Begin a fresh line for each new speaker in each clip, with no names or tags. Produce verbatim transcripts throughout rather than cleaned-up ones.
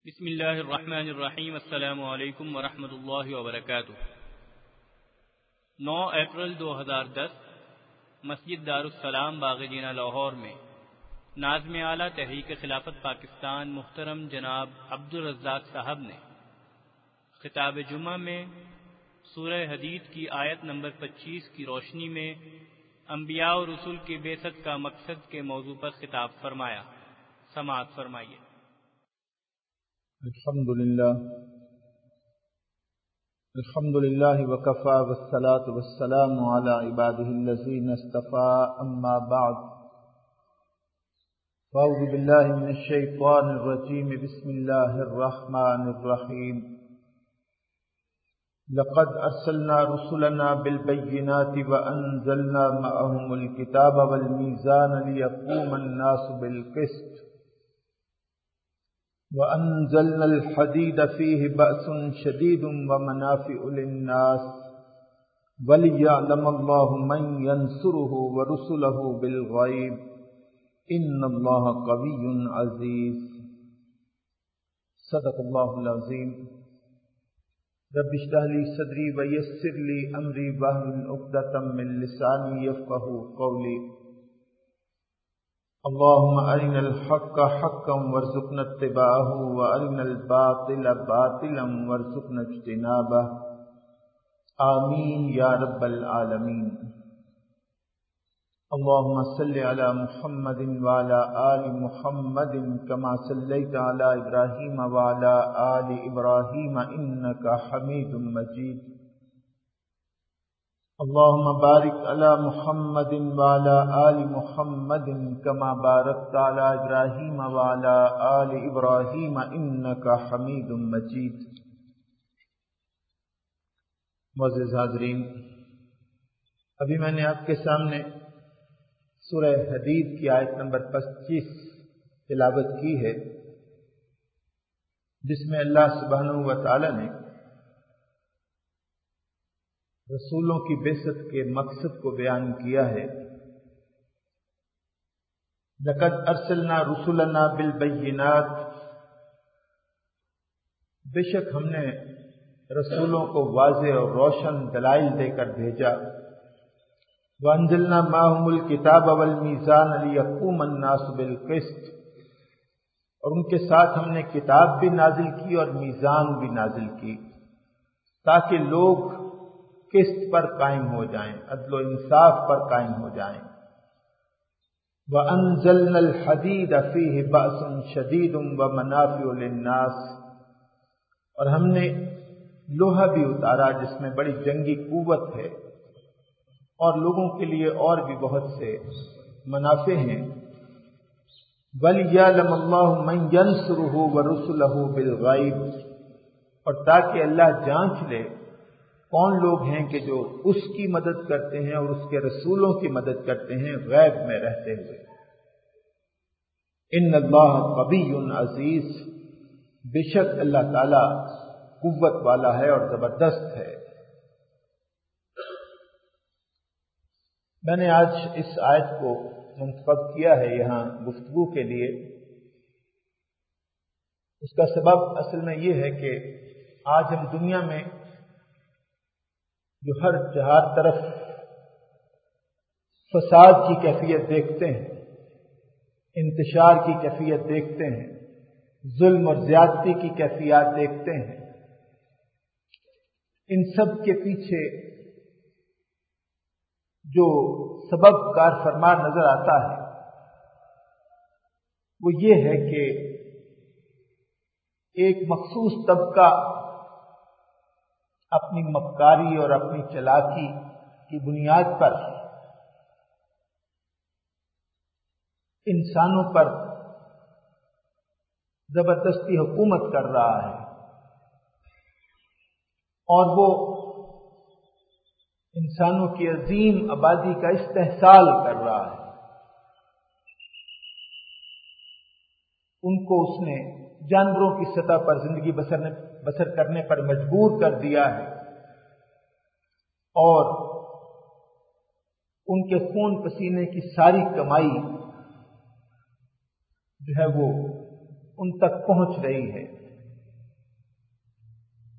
بسم اللہ الرحمن الرحیم۔ السلام علیکم ورحمۃ اللہ وبرکاتہ۔ نو اپریل دو ہزار دس مسجد دارالسلام باغ-ے-جینا لاہور میں ناظم اعلیٰ تحریک خلافت پاکستان محترم جناب عبدالرزاق صاحب نے خطاب جمعہ میں سورہ حدید کی آیت نمبر پچیس کی روشنی میں انبیاء و رسول کی بعثت کا مقصد کے موضوع پر خطاب فرمایا۔ سماعت فرمائیے۔
الحمد للہ الحمد للہ وکفى والصلاة والسلام على عباده الذین اصطفى اما بعد فاعوذ باللہ من الشیطان الرجیم بسم اللہ الرحمن الرحیم لقد ارسلنا رسلنا بالبینات وانزلنا معهم الکتاب والمیزان لیقوم الناس بالقسط وأنزلنا الحديد فيه بأس شديد ومنافع للناس وليعلم الله من ينصره ورسله بالغيب إن الله قوي عزيز صدق الله العظيم رب اشرح لي صدري ويسر لي أمري واحلل عقدة من لساني يفقهوا قولي اللهم أرنا الحق حقا وارزقنا اتباعه وأرنا الباطل باطلا وارزقنا اجتنابه آمين يا رب العالمين اللهم صل على محمد وعلى آل محمد كما صليت على إبراهيم وعلى آل إبراهيم إنك حميد مجيد اللهم بارك على محمد وعلى آل محمد كما باركت على إبراهيم وعلى آل إبراهيم إنك حميد مجيد۔ معزز حاضرین، ابھی میں نے آپ کے سامنے سورہ حدید کی آیت نمبر پچیس تلاوت کی ہے، جس میں اللہ سبحانہ و تعالی نے رسولوں کی بعثت کے مقصد کو بیان کیا ہے۔ لقد ارسلنا رسلنا بالبینات، بے شک ہم نے رسولوں کو واضح اور روشن دلائل دے کر بھیجا۔ وانزلنا معهم الکتاب والمیزان لیقوم الناس بالقسط، اور ان کے ساتھ ہم نے کتاب بھی نازل کی اور میزان بھی نازل کی تاکہ لوگ قسط پر قائم ہو جائیں، عدل و انصاف پر قائم ہو جائیں۔ وَأَنزَلْنَا الْحَدِيدَ فِيهِ بَأْسٌ شَدِيدٌ وَمَنَافِعُ لِلنَّاسِ، اور ہم نے لوہا بھی اتارا جس میں بڑی جنگی قوت ہے اور لوگوں کے لیے اور بھی بہت سے منافع ہیں۔ وَلِيَعْلَمَ اللَّهُ مَن يَنصُرُهُ وَرُسُلَهُ بِالْغَيْبِ، اور تاکہ اللہ جانچ لے کون لوگ ہیں کہ جو اس کی مدد کرتے ہیں اور اس کے رسولوں کی مدد کرتے ہیں غیب میں رہتے ہوئے۔ ان اللہ قوی عزیز، بے شک اللہ تعالی قوت والا ہے اور زبردست ہے۔ میں نے آج اس آیت کو منتخب کیا ہے یہاں گفتگو کے لیے۔ اس کا سبب اصل میں یہ ہے کہ آج ہم دنیا میں جو ہر چہار طرف فساد کی کیفیت دیکھتے ہیں، انتشار کی کیفیت دیکھتے ہیں، ظلم اور زیادتی کی کیفیات دیکھتے ہیں، ان سب کے پیچھے جو سبب کار فرما نظر آتا ہے وہ یہ ہے کہ ایک مخصوص طبقہ اپنی مکاری اور اپنی چلاکی کی بنیاد پر انسانوں پر زبردستی حکومت کر رہا ہے، اور وہ انسانوں کی عظیم آبادی کا استحصال کر رہا ہے۔ ان کو اس نے جانوروں کی سطح پر زندگی بسر بسر کرنے پر مجبور کر دیا ہے، اور ان کے خون پسینے کی ساری کمائی جو ہے وہ ان تک پہنچ رہی ہے۔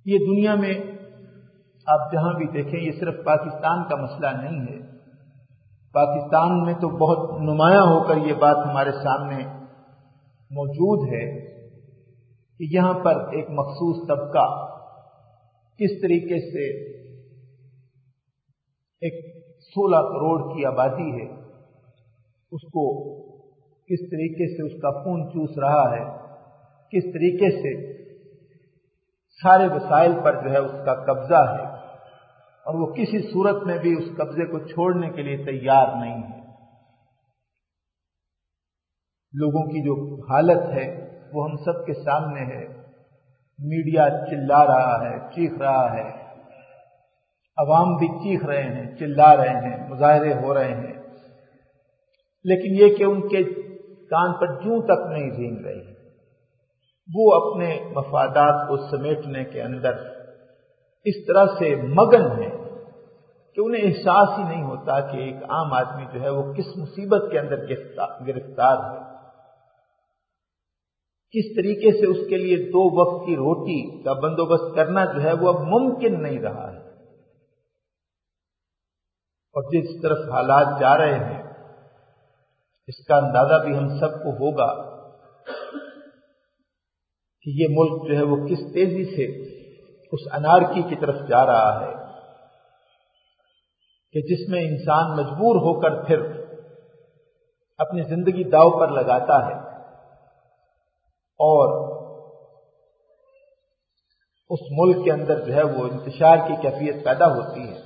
یہ دنیا میں آپ جہاں بھی دیکھیں، یہ صرف پاکستان کا مسئلہ نہیں ہے. پاکستان میں تو بہت نمایاں ہو کر یہ بات ہمارے سامنے موجود ہے کہ یہاں پر ایک مخصوص طبقہ کس طریقے سے ایک سولہ کروڑ کی آبادی ہے، اس کو کس طریقے سے اس کا خون چوس رہا ہے، کس طریقے سے سارے وسائل پر جو ہے اس کا قبضہ ہے، اور وہ کسی صورت میں بھی اس قبضے کو چھوڑنے کے لیے تیار نہیں ہے. لوگوں کی جو حالت ہے وہ ہم سب کے سامنے ہے. میڈیا چلا رہا ہے، چیخ رہا ہے، عوام بھی چیخ رہے ہیں، چلا رہے ہیں، مظاہرے ہو رہے ہیں، لیکن یہ کہ ان کے کان پر جوں تک نہیں رینگ رہی. وہ اپنے مفادات کو سمیٹنے کے اندر اس طرح سے مگن ہیں کہ انہیں احساس ہی نہیں ہوتا کہ ایک عام آدمی جو ہے وہ کس مصیبت کے اندر گرفتار ہے، کس طریقے سے اس کے لیے دو وقت کی روٹی کا بندوبست کرنا جو ہے وہ اب ممکن نہیں رہا ہے. اور جس طرف حالات جا رہے ہیں اس کا اندازہ بھی ہم سب کو ہوگا کہ یہ ملک جو ہے وہ کس تیزی سے اس انارکی کی طرف جا رہا ہے کہ جس میں انسان مجبور ہو کر پھر اپنی زندگی داؤ پر لگاتا ہے اور اس ملک کے اندر جو ہے وہ انتشار کی کیفیت پیدا ہوتی ہے.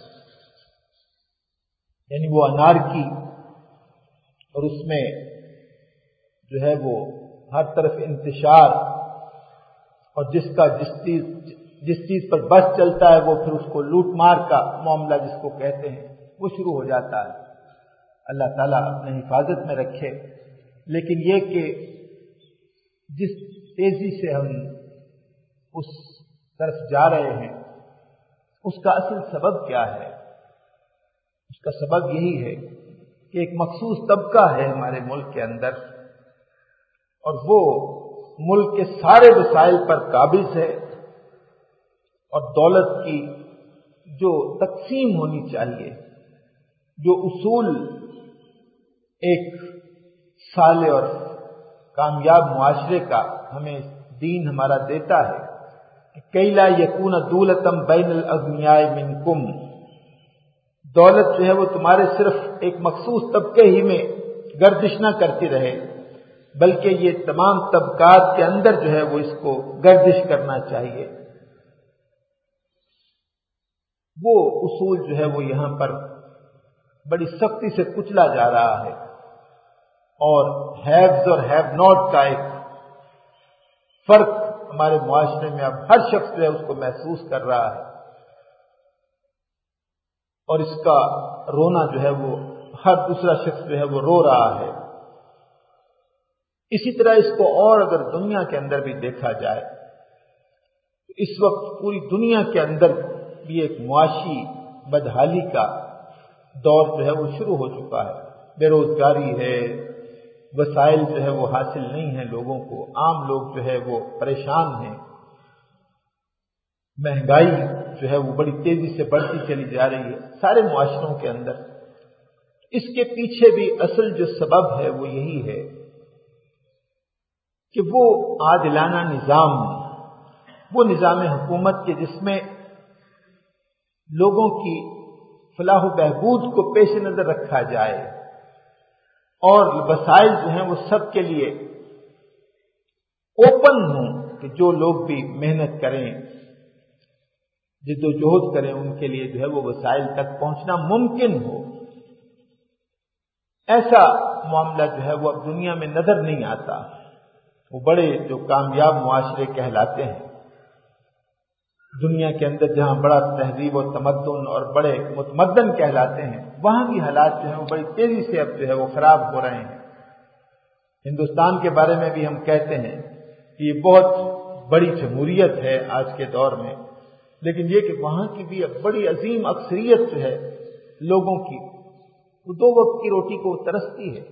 یعنی وہ انارکی اور اس میں جو ہے وہ ہر طرف انتشار، اور جس کا جس چیز جس چیز پر بس چلتا ہے وہ پھر اس کو لوٹ مار کا معاملہ جس کو کہتے ہیں وہ شروع ہو جاتا ہے. اللہ تعالیٰ اپنے حفاظت میں رکھے. لیکن یہ کہ جس تیزی سے ہم اس طرف جا رہے ہیں اس کا اصل سبب کیا ہے؟ اس کا سبب یہی ہے کہ ایک مخصوص طبقہ ہے ہمارے ملک کے اندر، اور وہ ملک کے سارے وسائل پر قابض ہے، اور دولت کی جو تقسیم ہونی چاہیے، جو اصول ایک صالح اور کامیاب معاشرے کا ہمیں دین ہمارا دیتا ہے کہ کئی لا یکون دولتم بین الاغنیاء منکم، دولت جو ہے وہ تمہارے صرف ایک مخصوص طبقے ہی میں گردش نہ کرتی رہے، بلکہ یہ تمام طبقات کے اندر جو ہے وہ اس کو گردش کرنا چاہیے. وہ اصول جو ہے وہ یہاں پر بڑی سختی سے کچلا جا رہا ہے، اور ہیوز اور ہیو ناٹ کا ایک فرق ہمارے معاشرے میں اب ہر شخص جو ہے اس کو محسوس کر رہا ہے، اور اس کا رونا جو ہے وہ ہر دوسرا شخص جو ہے وہ رو رہا ہے. اسی طرح اس کو اور اگر دنیا کے اندر بھی دیکھا جائے تو اس وقت پوری دنیا کے اندر بھی ایک معاشی بدحالی کا دور جو ہے وہ شروع ہو چکا ہے. بے روزگاری ہے، وسائل جو ہے وہ حاصل نہیں ہیں لوگوں کو، عام لوگ جو ہے وہ پریشان ہیں، مہنگائی جو ہے وہ بڑی تیزی سے بڑھتی چلی جا رہی ہے سارے معاشروں کے اندر. اس کے پیچھے بھی اصل جو سبب ہے وہ یہی ہے کہ وہ عادلانہ نظام، وہ نظام حکومت کے جس میں لوگوں کی فلاح و بہبود کو پیش نظر رکھا جائے اور وسائل جو ہیں وہ سب کے لیے اوپن ہوں کہ جو لوگ بھی محنت کریں، جد و جہد کریں، ان کے لیے جو ہے وہ وسائل تک پہنچنا ممکن ہو. ایسا معاملہ جو ہے وہ اب دنیا میں نظر نہیں آتا. وہ بڑے جو کامیاب معاشرے کہلاتے ہیں دنیا کے اندر، جہاں بڑا تہذیب و تمدن اور بڑے متمدن کہلاتے ہیں، وہاں بھی حالات جو ہیں وہ بڑی تیزی سے اب جو ہے وہ خراب ہو رہے ہیں. ہندوستان کے بارے میں بھی ہم کہتے ہیں کہ یہ بہت بڑی جمہوریت ہے آج کے دور میں، لیکن یہ کہ وہاں کی بھی اب بڑی عظیم اکثریت جو ہے لوگوں کی وہ دو وقت کی روٹی کو ترستی ہے.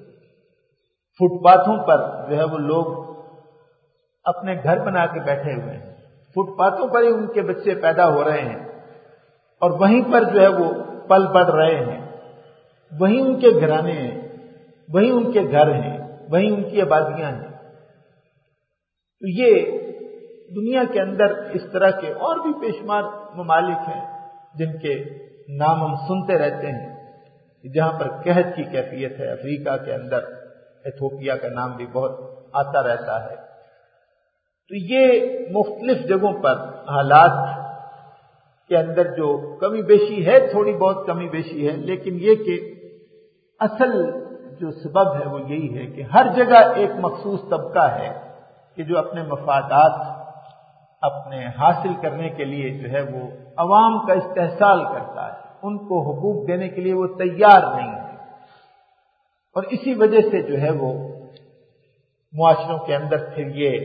فٹ پاتھوں پر جو ہے وہ لوگ اپنے گھر بنا کے بیٹھے ہوئے ہیں، فٹ پاتھوں پر ہی ان کے بچے پیدا ہو رہے ہیں اور وہیں پر جو ہے وہ پل بڑھ رہے ہیں، وہیں ان کے گھرانے ہیں، وہیں ان کے گھر ہیں، وہیں ان کی آبادیاں ہیں۔ تو یہ دنیا کے اندر اس طرح کے اور بھی بے شمار ممالک ہیں جن کے نام ہم سنتے رہتے ہیں، جہاں پر قحط کی کیفیت ہے۔ افریقہ کے اندر ایتھوپیا کا نام بھی بہت آتا رہتا ہے۔ تو یہ مختلف جگہوں پر حالات کے اندر جو کمی بیشی ہے، تھوڑی بہت کمی بیشی ہے، لیکن یہ کہ اصل جو سبب ہے وہ یہی ہے کہ ہر جگہ ایک مخصوص طبقہ ہے کہ جو اپنے مفادات اپنے حاصل کرنے کے لیے جو ہے وہ عوام کا استحصال کرتا ہے، ان کو حقوق دینے کے لیے وہ تیار نہیں ہے، اور اسی وجہ سے جو ہے وہ معاشروں کے اندر پھر یہ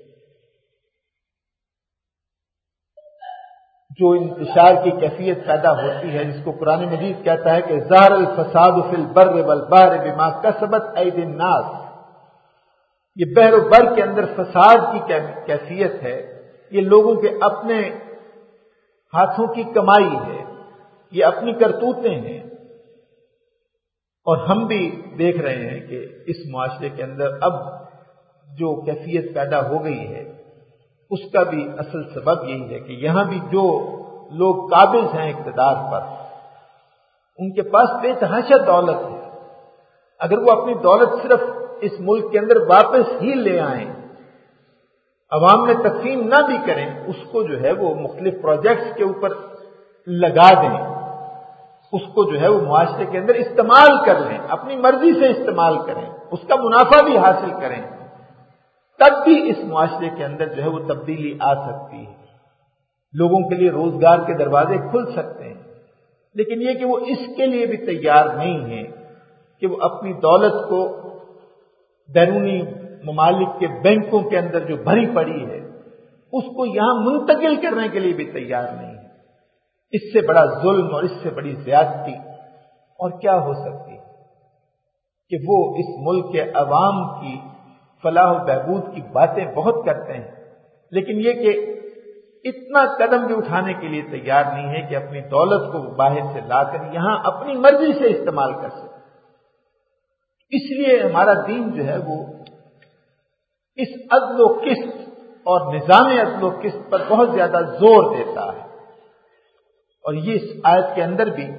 جو انتشار کی کیفیت پیدا ہوتی ہے، جس کو قرآن مجید کہتا ہے کہ ظہر الفساد فی البر والبحر بما کسبت ایدی الناس، یہ بحر و بر کے اندر فساد کی کیفیت ہے، یہ لوگوں کے اپنے ہاتھوں کی کمائی ہے، یہ اپنی کرتوتیں ہیں۔ اور ہم بھی دیکھ رہے ہیں کہ اس معاشرے کے اندر اب جو کیفیت پیدا ہو گئی ہے اس کا بھی اصل سبب یہی ہے کہ یہاں بھی جو لوگ قابض ہیں اقتدار پر، ان کے پاس بے تحاشا دولت ہے، اگر وہ اپنی دولت صرف اس ملک کے اندر واپس ہی لے آئیں، عوام میں تقسیم نہ بھی کریں، اس کو جو ہے وہ مختلف پروجیکٹس کے اوپر لگا دیں، اس کو جو ہے وہ معاشرے کے اندر استعمال کر لیں، اپنی مرضی سے استعمال کریں، اس کا منافع بھی حاصل کریں، تب بھی اس معاشرے کے اندر جو ہے وہ تبدیلی آ سکتی ہے، لوگوں کے لیے روزگار کے دروازے کھل سکتے ہیں۔ لیکن یہ کہ وہ اس کے لیے بھی تیار نہیں ہے کہ وہ اپنی دولت کو بیرونی ممالک کے بینکوں کے اندر جو بھری پڑی ہے اس کو یہاں منتقل کرنے کے لیے بھی تیار نہیں ہے۔ اس سے بڑا ظلم اور اس سے بڑی زیادتی اور کیا ہو سکتی ہے کہ وہ اس ملک کے عوام کی فلاح و بہبود کی باتیں بہت کرتے ہیں، لیکن یہ کہ اتنا قدم بھی اٹھانے کے لیے تیار نہیں ہے کہ اپنی دولت کو باہر سے لا کر یہاں اپنی مرضی سے استعمال کر سکے۔ اس لیے ہمارا دین جو ہے وہ اس عدل و قسط اور نظام عدل و قسط پر بہت زیادہ زور دیتا ہے، اور یہ اس آیت کے اندر بھی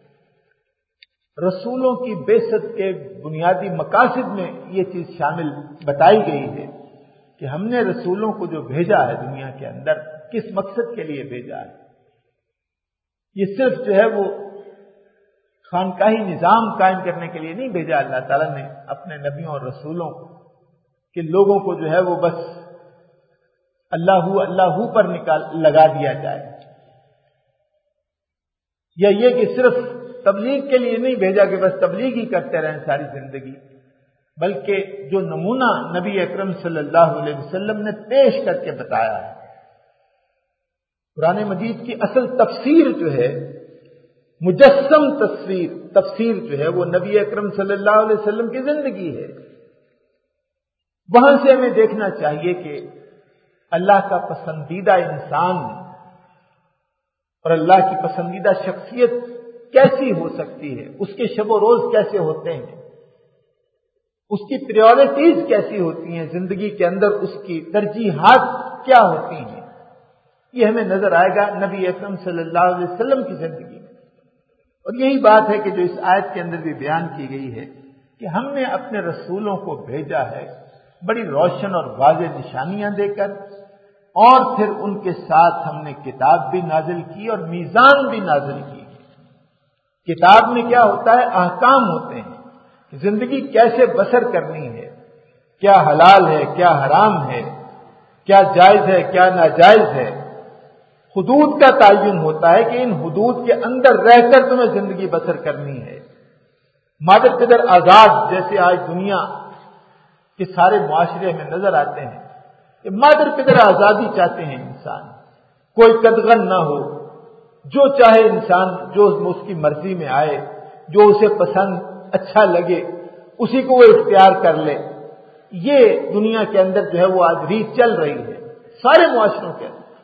رسولوں کی بعثت کے بنیادی مقاصد میں یہ چیز شامل بتائی گئی ہے کہ ہم نے رسولوں کو جو بھیجا ہے دنیا کے اندر کس مقصد کے لیے بھیجا ہے۔ یہ صرف جو ہے وہ خانقاہی نظام قائم کرنے کے لیے نہیں بھیجا اللہ تعالیٰ نے اپنے نبیوں اور رسولوں کو کہ لوگوں کو جو ہے وہ بس اللہ اللہ پر نکال لگا دیا جائے، یا یہ کہ صرف تبلیغ کے لیے نہیں بھیجا کہ بس تبلیغ ہی کرتے رہیں ساری زندگی، بلکہ جو نمونہ نبی اکرم صلی اللہ علیہ وسلم نے پیش کر کے بتایا ہے۔ قرآن مجید کی اصل تفسیر جو ہے، مجسم تصویر تفسیر جو ہے وہ نبی اکرم صلی اللہ علیہ وسلم کی زندگی ہے۔ وہاں سے ہمیں دیکھنا چاہیے کہ اللہ کا پسندیدہ انسان اور اللہ کی پسندیدہ شخصیت کیسی ہو سکتی ہے، اس کے شب و روز کیسے ہوتے ہیں، اس کی پریورٹیز کیسی ہوتی ہیں زندگی کے اندر، اس کی ترجیحات کیا ہوتی ہیں، یہ ہمیں نظر آئے گا نبی اکرم صلی اللہ علیہ وسلم کی زندگی میں۔ اور یہی بات ہے کہ جو اس آیت کے اندر بھی بیان کی گئی ہے کہ ہم نے اپنے رسولوں کو بھیجا ہے بڑی روشن اور واضح نشانیاں دے کر، اور پھر ان کے ساتھ ہم نے کتاب بھی نازل کی اور میزان بھی نازل کی۔ کتاب میں کیا ہوتا ہے؟ احکام ہوتے ہیں، زندگی کیسے بسر کرنی ہے، کیا حلال ہے، کیا حرام ہے، کیا جائز ہے، کیا ناجائز ہے۔ حدود کا تعین ہوتا ہے کہ ان حدود کے اندر رہ کر تمہیں زندگی بسر کرنی ہے۔ مادر پدر آزاد جیسے آج دنیا کے سارے معاشرے میں نظر آتے ہیں کہ مادر پدر آزادی چاہتے ہیں، انسان کوئی قدغن نہ ہو، جو چاہے انسان جو اس کی مرضی میں آئے، جو اسے پسند اچھا لگے اسی کو وہ اختیار کر لے۔ یہ دنیا کے اندر جو ہے وہ آج ریت چل رہی ہے سارے معاشروں کے اندر،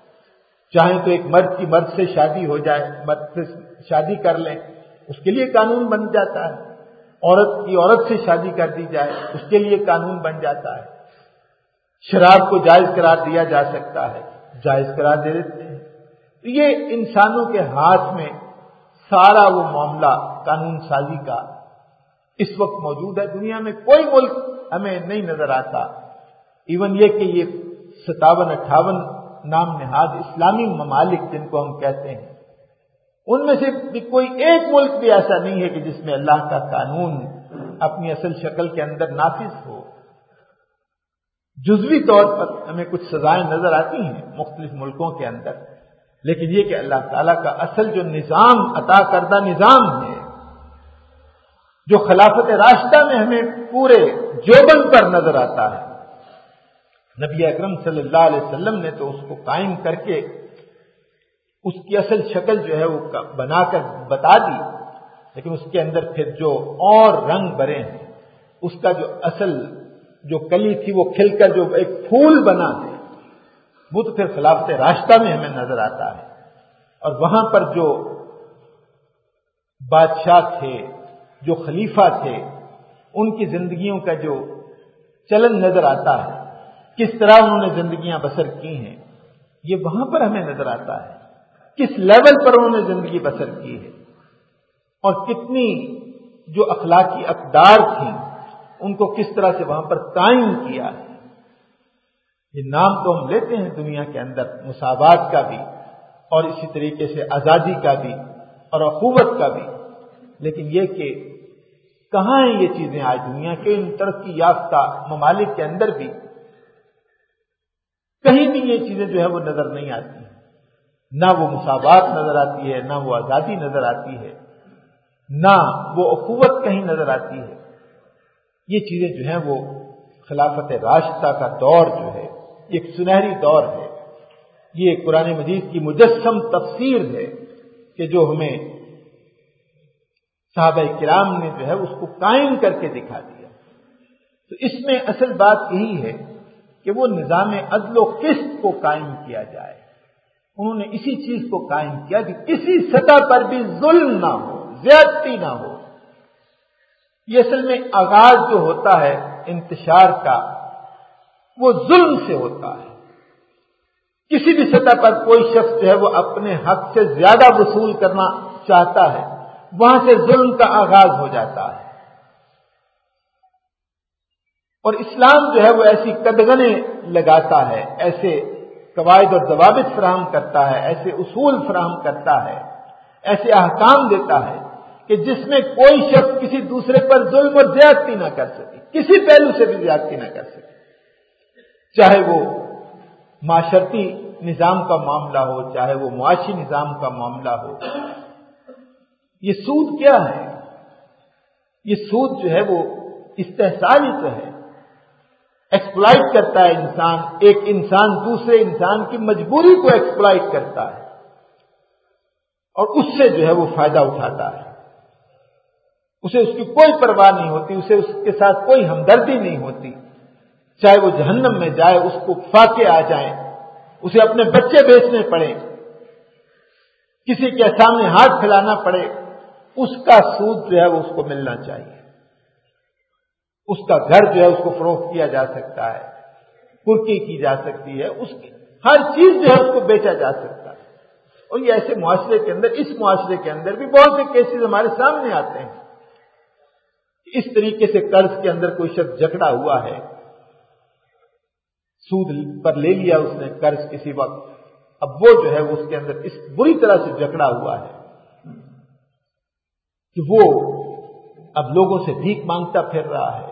چاہیں تو ایک مرد کی مرد سے شادی ہو جائے، مرد سے شادی کر لیں، اس کے لیے قانون بن جاتا ہے. عورت کی عورت سے شادی کر دی جائے، اس کے لیے قانون بن جاتا ہے. شراب کو جائز قرار دیا جا سکتا ہے، جائز قرار دے دیتے ہیں. یہ انسانوں کے ہاتھ میں سارا وہ معاملہ قانون سازی کا اس وقت موجود ہے. دنیا میں کوئی ملک ہمیں نہیں نظر آتا، ایون یہ کہ یہ ستاون اٹھاون نام نہاد اسلامی ممالک جن کو ہم کہتے ہیں، ان میں سے بھی کوئی ایک ملک بھی ایسا نہیں ہے کہ جس میں اللہ کا قانون اپنی اصل شکل کے اندر نافذ ہو. جزوی طور پر ہمیں کچھ سزائیں نظر آتی ہیں مختلف ملکوں کے اندر، لیکن یہ کہ اللہ تعالیٰ کا اصل جو نظام، عطا کردہ نظام ہے، جو خلافت راشدہ میں ہمیں پورے جوبن پر نظر آتا ہے، نبی اکرم صلی اللہ علیہ وسلم نے تو اس کو قائم کر کے اس کی اصل شکل جو ہے وہ بنا کر بتا دی، لیکن اس کے اندر پھر جو اور رنگ بھرے ہیں، اس کا جو اصل جو کلی تھی وہ کھل کر جو ایک پھول بنا ہے، وہ تو پھر خلافت راشدہ میں ہمیں نظر آتا ہے. اور وہاں پر جو بادشاہ تھے، جو خلیفہ تھے، ان کی زندگیوں کا جو چلن نظر آتا ہے، کس طرح انہوں نے زندگیاں بسر کی ہیں، یہ وہاں پر ہمیں نظر آتا ہے. کس لیول پر انہوں نے زندگی بسر کی ہے اور کتنی جو اخلاقی اقدار تھیں ان کو کس طرح سے وہاں پر قائم کیا ہے. یہ نام تو ہم لیتے ہیں دنیا کے اندر مساوات کا بھی اور اسی طریقے سے آزادی کا بھی اور اخوت کا بھی، لیکن یہ کہ کہاں ہیں یہ چیزیں آج دنیا کے ان ترقی یافتہ ممالک کے اندر بھی کہیں بھی یہ چیزیں جو ہے وہ نظر نہیں آتی ہیں. نہ وہ مساوات نظر آتی ہے، نہ وہ آزادی نظر آتی ہے، نہ وہ اخوت کہیں نظر آتی ہے. یہ چیزیں جو ہیں وہ خلافت راشدہ کا دور جو ہے ایک سنہری دور ہے. یہ قرآن مجید کی مجسم تفسیر ہے کہ جو ہمیں صحابہ کرام نے جو ہے اس کو قائم کر کے دکھا دیا. تو اس میں اصل بات یہی ہے کہ وہ نظام عدل و قسط کو قائم کیا جائے. انہوں نے اسی چیز کو قائم کیا کہ کسی سطح پر بھی ظلم نہ ہو، زیادتی نہ ہو. یہ اصل میں آغاز جو ہوتا ہے انتشار کا وہ ظلم سے ہوتا ہے. کسی بھی سطح پر کوئی شخص جو ہے وہ اپنے حق سے زیادہ وصول کرنا چاہتا ہے، وہاں سے ظلم کا آغاز ہو جاتا ہے. اور اسلام جو ہے وہ ایسی قدغنیں لگاتا ہے، ایسے قواعد اور ضوابط فراہم کرتا ہے، ایسے اصول فراہم کرتا ہے، ایسے احکام دیتا ہے کہ جس میں کوئی شخص کسی دوسرے پر ظلم اور زیادتی نہ کر سکے، کسی پہلو سے بھی زیادتی نہ کر سکے، چاہے وہ معاشرتی نظام کا معاملہ ہو، چاہے وہ معاشی نظام کا معاملہ ہو. یہ سود کیا ہے؟ یہ سود جو ہے وہ استحصال ہی تو ہے. ایکسپلائٹ کرتا ہے انسان، ایک انسان دوسرے انسان کی مجبوری کو ایکسپلائٹ کرتا ہے اور اس سے جو ہے وہ فائدہ اٹھاتا ہے. اسے اس کی کوئی پرواہ نہیں ہوتی، اسے اس کے ساتھ کوئی ہمدردی نہیں ہوتی. چاہے وہ جہنم میں جائے، اس کو فاقے آ جائیں، اسے اپنے بچے بیچنے پڑے، کسی کے سامنے ہاتھ پھیلانا پڑے، اس کا سود جو ہے وہ اس کو ملنا چاہیے. اس کا گھر جو ہے اس کو فروخت کیا جا سکتا ہے، کرکی کی جا سکتی ہے، اس کی ہر چیز جو ہے اس کو بیچا جا سکتا ہے. اور یہ ایسے معاشرے کے اندر، اس معاشرے کے اندر بھی بہت سے کیسز ہمارے سامنے آتے ہیں. اس طریقے سے قرض کے اندر کوئی شخص جکڑا ہوا ہے، سود پر لے لیا اس نے قرض کسی وقت، اب وہ جو ہے اس کے اندر اس بری طرح سے جکڑا ہوا ہے کہ وہ اب لوگوں سے بھیک مانگتا پھر رہا ہے.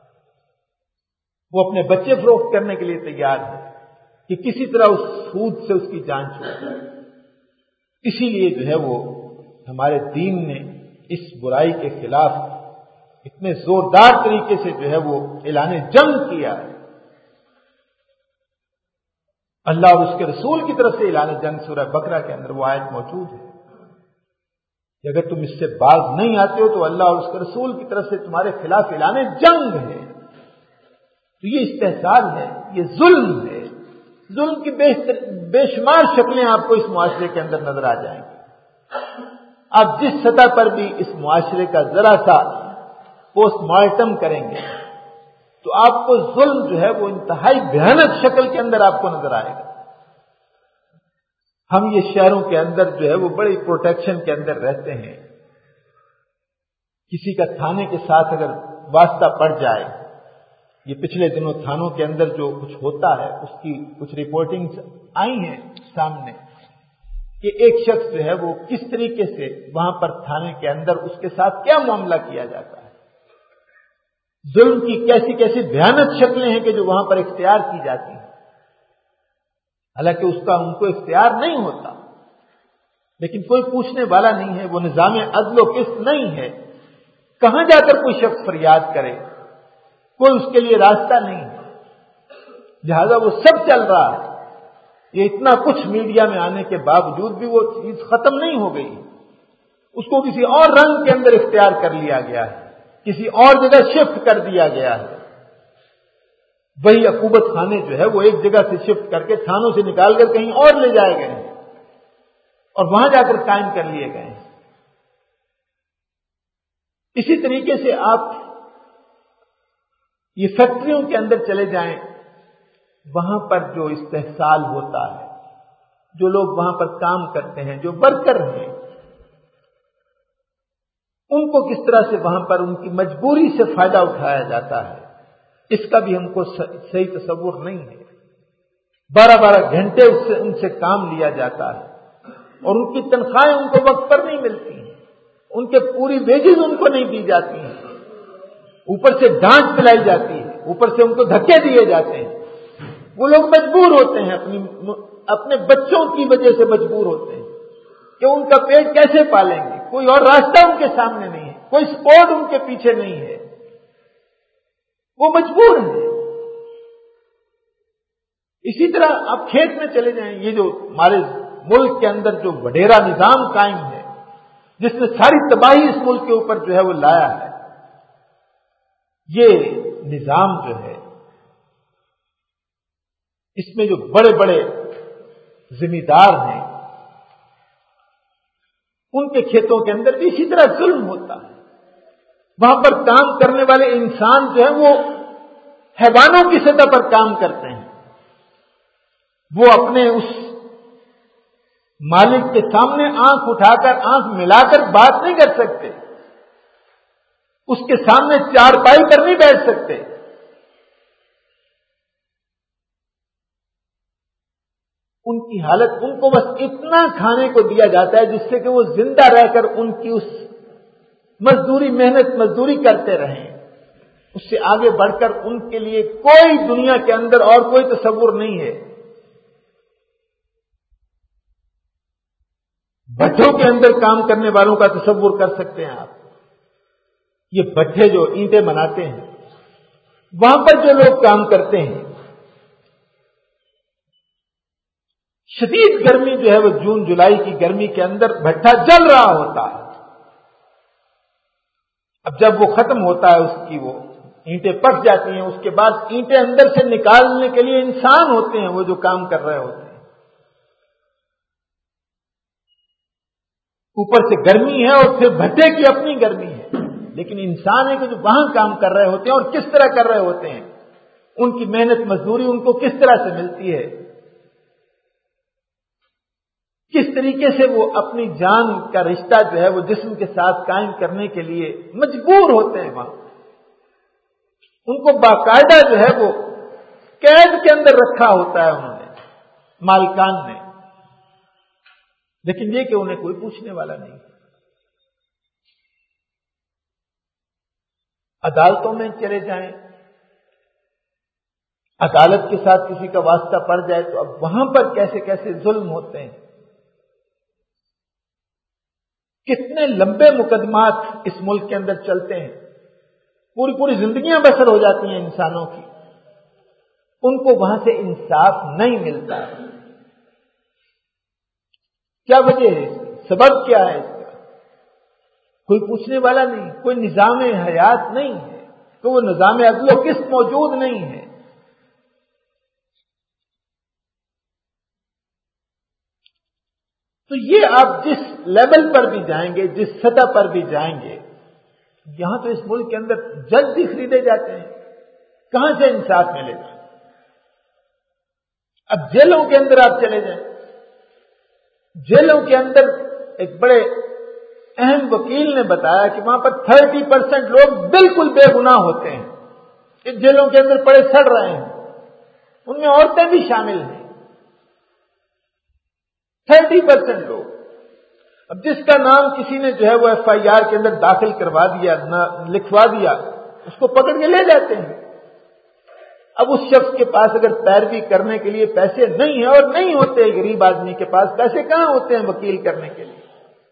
وہ اپنے بچے فروخت کرنے کے لیے تیار ہے کہ کسی طرح اس سود سے اس کی جان چھوٹ جائے. اسی لیے جو ہے وہ ہمارے دین نے اس برائی کے خلاف اتنے زوردار طریقے سے جو ہے وہ اعلان جنگ کیا ہے. اللہ اور اس کے رسول کی طرف سے اعلان جنگ سورہ بقرہ کے اندر وہ آیت موجود ہے کہ اگر تم اس سے باز نہیں آتے ہو تو اللہ اور اس کے رسول کی طرف سے تمہارے خلاف اعلان جنگ ہے. تو یہ استحصال ہے، یہ ظلم ہے، ظلم کی بے شمار شکلیں آپ کو اس معاشرے کے اندر نظر آ جائیں گی. آپ جس سطح پر بھی اس معاشرے کا ذرا سا پوسٹ مارٹم کریں گے تو آپ کو ظلم جو ہے وہ انتہائی بھیانک شکل کے اندر آپ کو نظر آئے گا. ہم یہ شہروں کے اندر جو ہے وہ بڑی پروٹیکشن کے اندر رہتے ہیں. کسی کا تھانے کے ساتھ اگر واسطہ پڑ جائے، یہ پچھلے دنوں تھانوں کے اندر جو کچھ ہوتا ہے اس کی کچھ رپورٹنگز آئی ہیں سامنے کہ ایک شخص جو ہے وہ کس طریقے سے وہاں پر تھانے کے اندر اس کے ساتھ کیا معاملہ کیا جاتا ہے. ظلم کی کیسی کیسی بھیانک شکلیں ہیں کہ جو وہاں پر اختیار کی جاتی ہیں، حالانکہ اس کا ان کو اختیار نہیں ہوتا، لیکن کوئی پوچھنے والا نہیں ہے. وہ نظام عدل و قسط نہیں ہے. کہاں جا کر کوئی شخص فریاد کرے، کوئی اس کے لیے راستہ نہیں ہے. لہذا وہ سب چل رہا ہے. یہ اتنا کچھ میڈیا میں آنے کے باوجود بھی وہ چیز ختم نہیں ہو گئی. اس کو کسی اور رنگ کے اندر اختیار کر لیا گیا ہے، کسی اور جگہ شفٹ کر دیا گیا ہے. وہی عقوبت خانے جو ہے وہ ایک جگہ سے شفٹ کر کے تھانوں سے نکال کر کہیں اور لے جائے گئے ہیں اور وہاں جا کر قائم کر لیے گئے ہیں. اسی طریقے سے آپ یہ فیکٹریوں کے اندر چلے جائیں، وہاں پر جو استحصال ہوتا ہے، جو لوگ وہاں پر کام کرتے ہیں، جو ورکر ہیں، ان کو کس طرح سے وہاں پر ان کی مجبوری سے فائدہ اٹھایا جاتا ہے، اس کا بھی ہم کو صحیح تصور نہیں ہے. بارہ بارہ گھنٹے اس سے ان سے کام لیا جاتا ہے اور ان کی تنخواہیں ان کو وقت پر نہیں ملتی ہیں، ان کے پوری ویجز ان کو نہیں دی جاتی ہیں. اوپر سے ڈانٹ پلائی جاتی ہے، اوپر سے ان کو دھکے دیے جاتے ہیں. وہ لوگ مجبور ہوتے ہیں، اپنی اپنے بچوں کی وجہ سے مجبور ہوتے ہیں کہ ان کا پیٹ کیسے پالیں گے. کوئی اور راستہ ان کے سامنے نہیں ہے، کوئی سپورٹ ان کے پیچھے نہیں ہے، وہ مجبور ہیں. اسی طرح آپ کھیت میں چلے جائیں، یہ جو ہمارے ملک کے اندر جو وڈیرا نظام قائم ہے، جس نے ساری تباہی اس ملک کے اوپر جو ہے وہ لایا ہے، یہ نظام جو ہے اس میں جو بڑے بڑے ذمہ دار ہیں ان کے کھیتوں کے اندر بھی اسی طرح ظلم ہوتا ہے. وہاں پر کام کرنے والے انسان جو ہیں وہ حیوانوں کی سطح پر کام کرتے ہیں. وہ اپنے اس مالک کے سامنے آنکھ اٹھا کر آنکھ ملا کر بات نہیں کر سکتے، اس کے سامنے چارپائی پر نہیں بیٹھ سکتے. ان کی حالت، ان کو بس اتنا کھانے کو دیا جاتا ہے جس سے کہ وہ زندہ رہ کر ان کی اس مزدوری محنت مزدوری کرتے رہیں. اس سے آگے بڑھ کر ان کے لیے کوئی دنیا کے اندر اور کوئی تصور نہیں ہے. بھٹوں کے اندر کام کرنے والوں کا تصور کر سکتے ہیں آپ. یہ بھٹے جو اینٹیں بناتے ہیں، وہاں پر جو لوگ کام کرتے ہیں، شدید گرمی جو ہے وہ جون جولائی کی گرمی کے اندر بھٹا جل رہا ہوتا ہے. اب جب وہ ختم ہوتا ہے، اس کی وہ اینٹیں پک جاتی ہیں، اس کے بعد اینٹیں اندر سے نکالنے کے لیے انسان ہوتے ہیں وہ جو کام کر رہے ہوتے ہیں. اوپر سے گرمی ہے اور پھر بھٹے کی اپنی گرمی ہے، لیکن انسان ہے کہ جو وہاں کام کر رہے ہوتے ہیں اور کس طرح کر رہے ہوتے ہیں، ان کی محنت مزدوری ان کو کس طرح سے ملتی ہے، کس طریقے سے وہ اپنی جان کا رشتہ جو ہے وہ جسم کے ساتھ قائم کرنے کے لیے مجبور ہوتے ہیں. وہاں ان کو باقاعدہ جو ہے وہ قید کے اندر رکھا ہوتا ہے انہوں نے، مالکان نے، لیکن یہ کہ انہیں کوئی پوچھنے والا نہیں. عدالتوں میں چلے جائیں، عدالت کے ساتھ کسی کا واسطہ پڑ جائے تو اب وہاں پر کیسے کیسے ظلم ہوتے ہیں. کتنے لمبے مقدمات اس ملک کے اندر چلتے ہیں، پوری پوری زندگیاں بسر ہو جاتی ہیں انسانوں کی، ان کو وہاں سے انصاف نہیں ملتا. کیا وجہ ہے اس کی؟ سبب کیا ہے اس کا؟ کوئی پوچھنے والا نہیں، کوئی نظام حیات نہیں ہے، تو وہ نظام عدل و قسط موجود نہیں ہے. تو یہ آپ جس لیول پر بھی جائیں گے، جس سطح پر بھی جائیں گے، یہاں تو اس ملک کے اندر جج بھی خریدے جاتے ہیں، کہاں سے انصاف ملے گا؟ اب جیلوں کے اندر آپ چلے جائیں، جیلوں کے اندر ایک بڑے اہم وکیل نے بتایا کہ وہاں پر تھرٹی پرسینٹ لوگ بالکل بے گناہ ہوتے ہیں، کہ جیلوں کے اندر پڑے سڑ رہے ہیں، ان میں عورتیں بھی شامل ہیں، تھرٹی پرسینٹ لوگ۔ اب جس کا نام کسی نے جو ہے وہ ایف آئی آر کے اندر داخل کروا دیا، لکھوا دیا، اس کو پکڑ کے لے جاتے ہیں۔ اب اس شخص کے پاس اگر پیروی کرنے کے لیے پیسے نہیں ہیں، اور نہیں ہوتے، غریب آدمی کے پاس پیسے کہاں ہوتے ہیں وکیل کرنے کے لیے،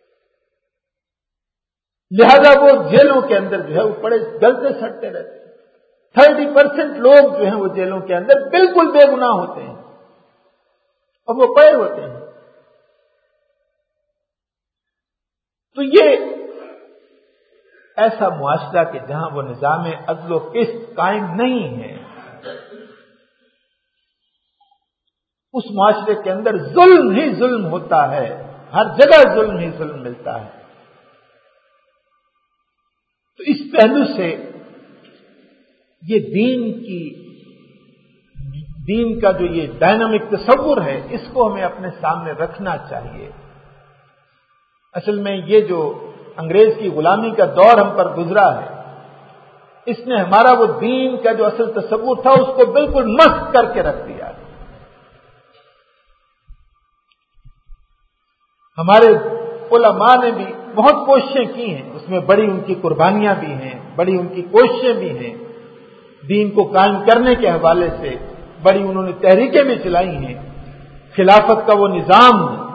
لہذا وہ جیلوں کے اندر جو ہے وہ بڑے گلتے سڑتے رہتے ہیں۔ تھرٹی پرسینٹ لوگ جو ہیں وہ جیلوں کے اندر بالکل بے گناہ ہوتے ہیں، اور وہ پڑے ہوتے ہیں۔ تو یہ ایسا معاشرہ کہ جہاں وہ نظام عدل و قسط قائم نہیں ہے، اس معاشرے کے اندر ظلم ہی ظلم ہوتا ہے، ہر جگہ ظلم ہی ظلم ملتا ہے۔ تو اس پہلو سے یہ دین کی دین کا جو یہ ڈائنامک تصور ہے، اس کو ہمیں اپنے سامنے رکھنا چاہیے۔ اصل میں یہ جو انگریز کی غلامی کا دور ہم پر گزرا ہے، اس نے ہمارا وہ دین کا جو اصل تصور تھا اس کو بالکل مست کر کے رکھ دیا۔ ہمارے علماء نے بھی بہت کوششیں کی ہیں، اس میں بڑی ان کی قربانیاں بھی ہیں، بڑی ان کی کوششیں بھی ہیں، دین کو قائم کرنے کے حوالے سے بڑی انہوں نے تحریکیں بھی چلائی ہیں۔ خلافت کا وہ نظام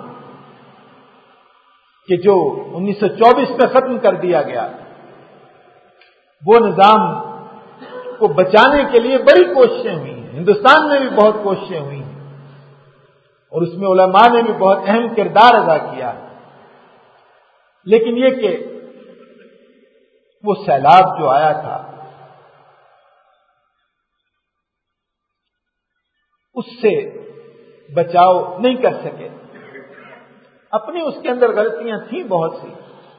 کہ جو انیس سو چوبیس میں ختم کر دیا گیا، وہ نظام کو بچانے کے لیے بڑی کوششیں ہوئی ہیں، ہندوستان میں بھی بہت کوششیں ہوئی ہیں، اور اس میں علماء نے بھی بہت اہم کردار ادا کیا۔ لیکن یہ کہ وہ سیلاب جو آیا تھا، اس سے بچاؤ نہیں کر سکے، اپنی اس کے اندر غلطیاں تھیں بہت سی۔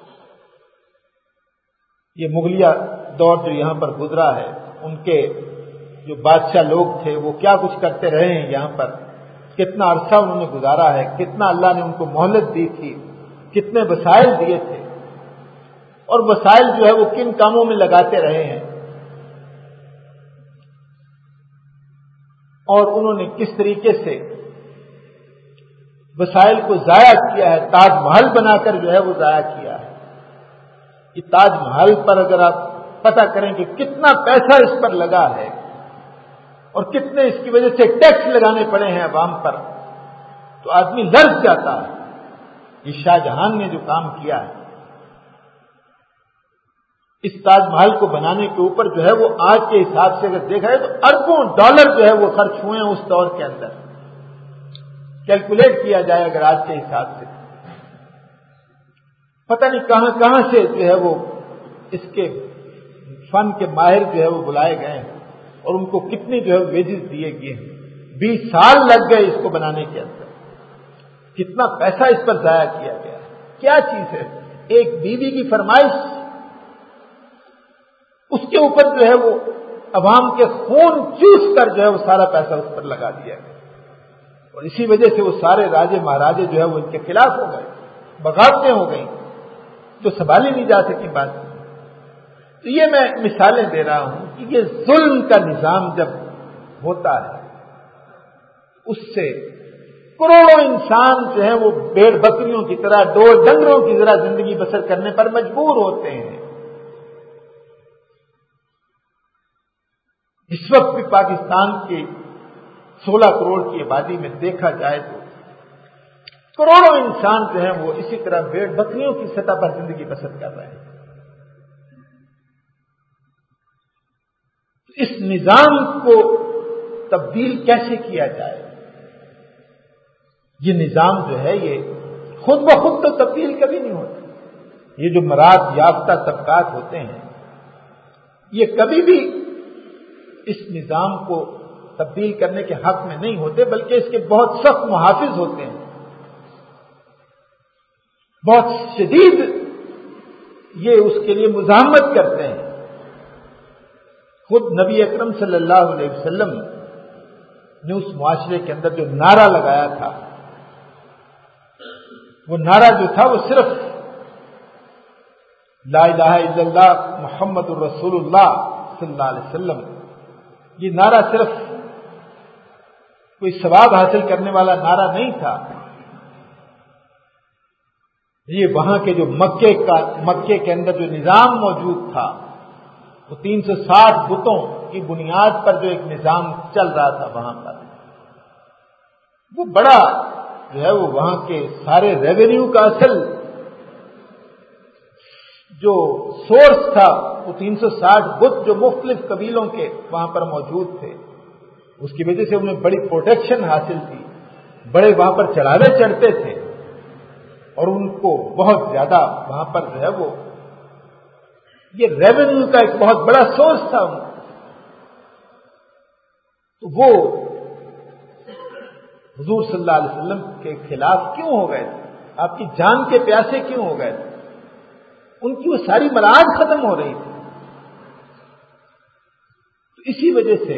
یہ مغلیہ دور جو یہاں پر گزرا ہے، ان کے جو بادشاہ لوگ تھے وہ کیا کچھ کرتے رہے ہیں، یہاں پر کتنا عرصہ انہوں نے گزارا ہے، کتنا اللہ نے ان کو مہلت دی تھی، کتنے وسائل دیے تھے، اور وسائل جو ہے وہ کن کاموں میں لگاتے رہے ہیں، اور انہوں نے کس طریقے سے وسائل کو ضائع کیا ہے، تاج محل بنا کر جو ہے وہ ضائع کیا ہے۔ یہ تاج محل پر اگر آپ پتہ کریں کہ کتنا پیسہ اس پر لگا ہے اور کتنے اس کی وجہ سے ٹیکس لگانے پڑے ہیں عوام پر، تو آدمی لرز جاتا ہے۔ یہ شاہ جہان نے جو کام کیا ہے اس تاج محل کو بنانے کے اوپر جو ہے وہ آج کے حساب سے اگر دیکھا ہے تو اربوں ڈالر جو ہے وہ خرچ ہوئے ہیں اس دور کے اندر، کیلکولیٹ کیا جائے اگر آج کے حساب سے، پتہ نہیں کہاں کہاں سے جو ہے وہ اس کے فن کے ماہر جو ہے وہ بلائے گئے ہیں، اور ان کو کتنی جو ہے ویجز دیے گئے ہیں۔ بیس سال لگ گئے اس کو بنانے کے اندر، کتنا پیسہ اس پر ضائع کیا گیا۔ کیا چیز ہے؟ ایک بیوی کی فرمائش، اس کے اوپر جو ہے وہ عوام کے خون چوس کر جو ہے وہ سارا پیسہ اس پر لگا دیا گیا، اور اسی وجہ سے وہ سارے راجے مہاراجے جو ہے وہ ان کے خلاف ہو گئے، بغاوتیں ہو گئیں، جو سنبھالی نہیں جا سکی بات۔ تو یہ میں مثالیں دے رہا ہوں کہ یہ ظلم کا نظام جب ہوتا ہے، اس سے کروڑوں انسان جو ہیں وہ بھیڑ بکریوں کی طرح، ڈور ڈنگروں کی طرح زندگی بسر کرنے پر مجبور ہوتے ہیں۔ اس وقت بھی پاکستان کی سولہ کروڑ کی آبادی میں دیکھا جائے تو کروڑوں انسان جو ہیں وہ اسی طرح بھیڑ بکریوں کی سطح پر زندگی بسر کر رہے ہیں۔ اس نظام کو تبدیل کیسے کیا جائے؟ یہ نظام جو ہے یہ خود بخود تو تبدیل کبھی نہیں ہوتا۔ یہ جو مراد یافتہ طبقات ہوتے ہیں یہ کبھی بھی اس نظام کو تبدیل کرنے کے حق میں نہیں ہوتے، بلکہ اس کے بہت سخت محافظ ہوتے ہیں۔ بہت شدید یہ اس کے لیے مزاحمت کرتے ہیں. خود نبی اکرم صلی اللہ علیہ وسلم نے اس معاشرے کے اندر جو نعرہ لگایا تھا، وہ نعرہ جو تھا وہ صرف لا الہ الا اللہ محمد الرسول اللہ صلی اللہ علیہ وسلم، یہ نعرہ صرف کوئی ثواب حاصل کرنے والا نعرہ نہیں تھا. یہ وہاں کے جو مکے کا مکے کے اندر جو نظام موجود تھا، وہ تین سو ساٹھ بتوں کی بنیاد پر جو ایک نظام چل رہا تھا وہاں پر، وہ بڑا جو ہے وہ وہاں کے سارے ریونیو کا اصل جو سورس تھا، وہ تین سو ساٹھ بت جو مختلف قبیلوں کے وہاں پر موجود تھے. اس کی وجہ سے انہیں بڑی پروٹیکشن حاصل تھی، بڑے وہاں پر چڑھاوے چڑھتے تھے اور ان کو بہت زیادہ وہاں پر جو ہے وہ یہ ریونیو کا ایک بہت بڑا سورس تھا. تو وہ حضور صلی اللہ علیہ وسلم کے خلاف کیوں ہو گئے تھے؟ آپ کی جان کے پیاسے کیوں ہو گئے تھے؟ ان کی وہ ساری مراج ختم ہو رہی تھی. تو اسی وجہ سے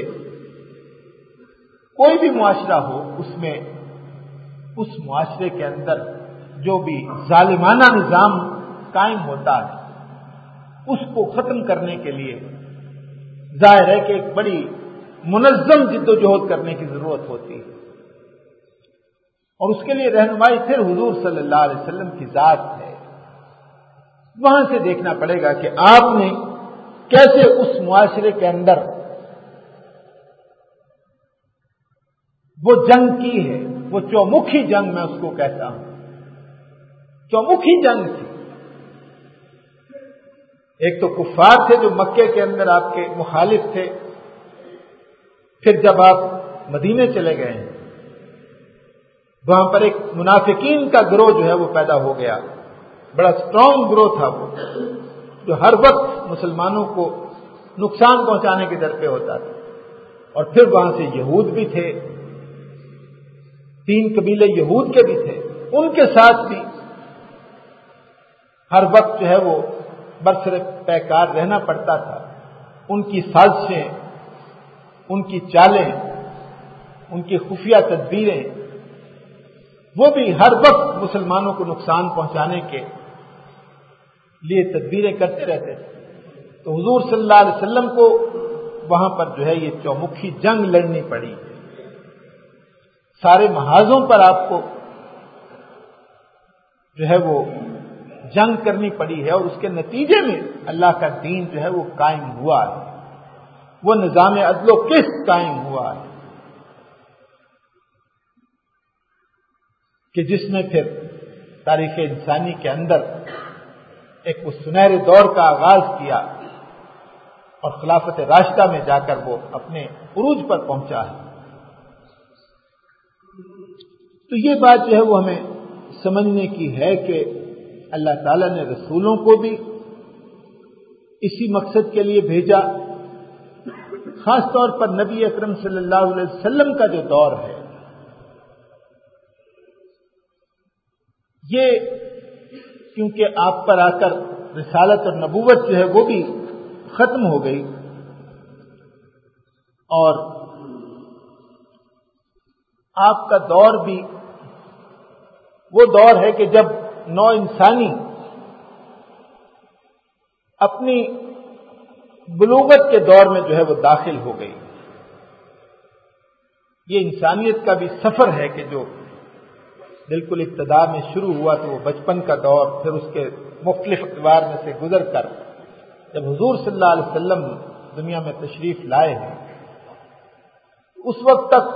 کوئی بھی معاشرہ ہو، اس میں اس معاشرے کے اندر جو بھی ظالمانہ نظام قائم ہوتا ہے، اس کو ختم کرنے کے لیے ظاہر ہے کہ ایک بڑی منظم جد و جہد کرنے کی ضرورت ہوتی ہے. اور اس کے لیے رہنمائی پھر حضور صلی اللہ علیہ وسلم کی ذات ہے. وہاں سے دیکھنا پڑے گا کہ آپ نے کیسے اس معاشرے کے اندر وہ جنگ کی ہے. وہ چومکھی جنگ میں اس کو کہتا ہوں، چومکھی جنگ تھی. ایک تو کفار تھے جو مکے کے اندر آپ کے مخالف تھے، پھر جب آپ مدینے چلے گئے ہیں وہاں پر ایک منافقین کا گروہ جو ہے وہ پیدا ہو گیا. بڑا اسٹرانگ گروہ تھا وہ، جو ہر وقت مسلمانوں کو نقصان پہنچانے کے در پہ ہوتا تھا. اور پھر وہاں سے یہود بھی تھے، تین قبیلے یہود کے بھی تھے، ان کے ساتھ بھی ہر وقت جو ہے وہ برسر پیکار رہنا پڑتا تھا. ان کی سازشیں، ان کی چالیں، ان کی خفیہ تدبیریں، وہ بھی ہر وقت مسلمانوں کو نقصان پہنچانے کے لیے تدبیریں کرتے رہتے تھے. تو حضور صلی اللہ علیہ وسلم کو وہاں پر جو ہے یہ چومکھی جنگ لڑنی پڑی. سارے محاذوں پر آپ کو جو ہے وہ جنگ کرنی پڑی ہے، اور اس کے نتیجے میں اللہ کا دین جو ہے وہ قائم ہوا ہے. وہ نظام عدل و قسط قائم ہوا ہے کہ جس نے پھر تاریخ انسانی کے اندر ایک وہ سنہرے دور کا آغاز کیا اور خلافت راشدہ میں جا کر وہ اپنے عروج پر پہنچا ہے. تو یہ بات جو ہے وہ ہمیں سمجھنے کی ہے کہ اللہ تعالیٰ نے رسولوں کو بھی اسی مقصد کے لیے بھیجا. خاص طور پر نبی اکرم صلی اللہ علیہ وسلم کا جو دور ہے، یہ کیونکہ آپ پر آ کر رسالت اور نبوت جو ہے وہ بھی ختم ہو گئی، اور آپ کا دور بھی وہ دور ہے کہ جب نو انسانی اپنی بلوغت کے دور میں جو ہے وہ داخل ہو گئی. یہ انسانیت کا بھی سفر ہے کہ جو بالکل ابتدا میں شروع ہوا تو وہ بچپن کا دور، پھر اس کے مختلف ادوار میں سے گزر کر جب حضور صلی اللہ علیہ وسلم دنیا میں تشریف لائے ہیں، اس وقت تک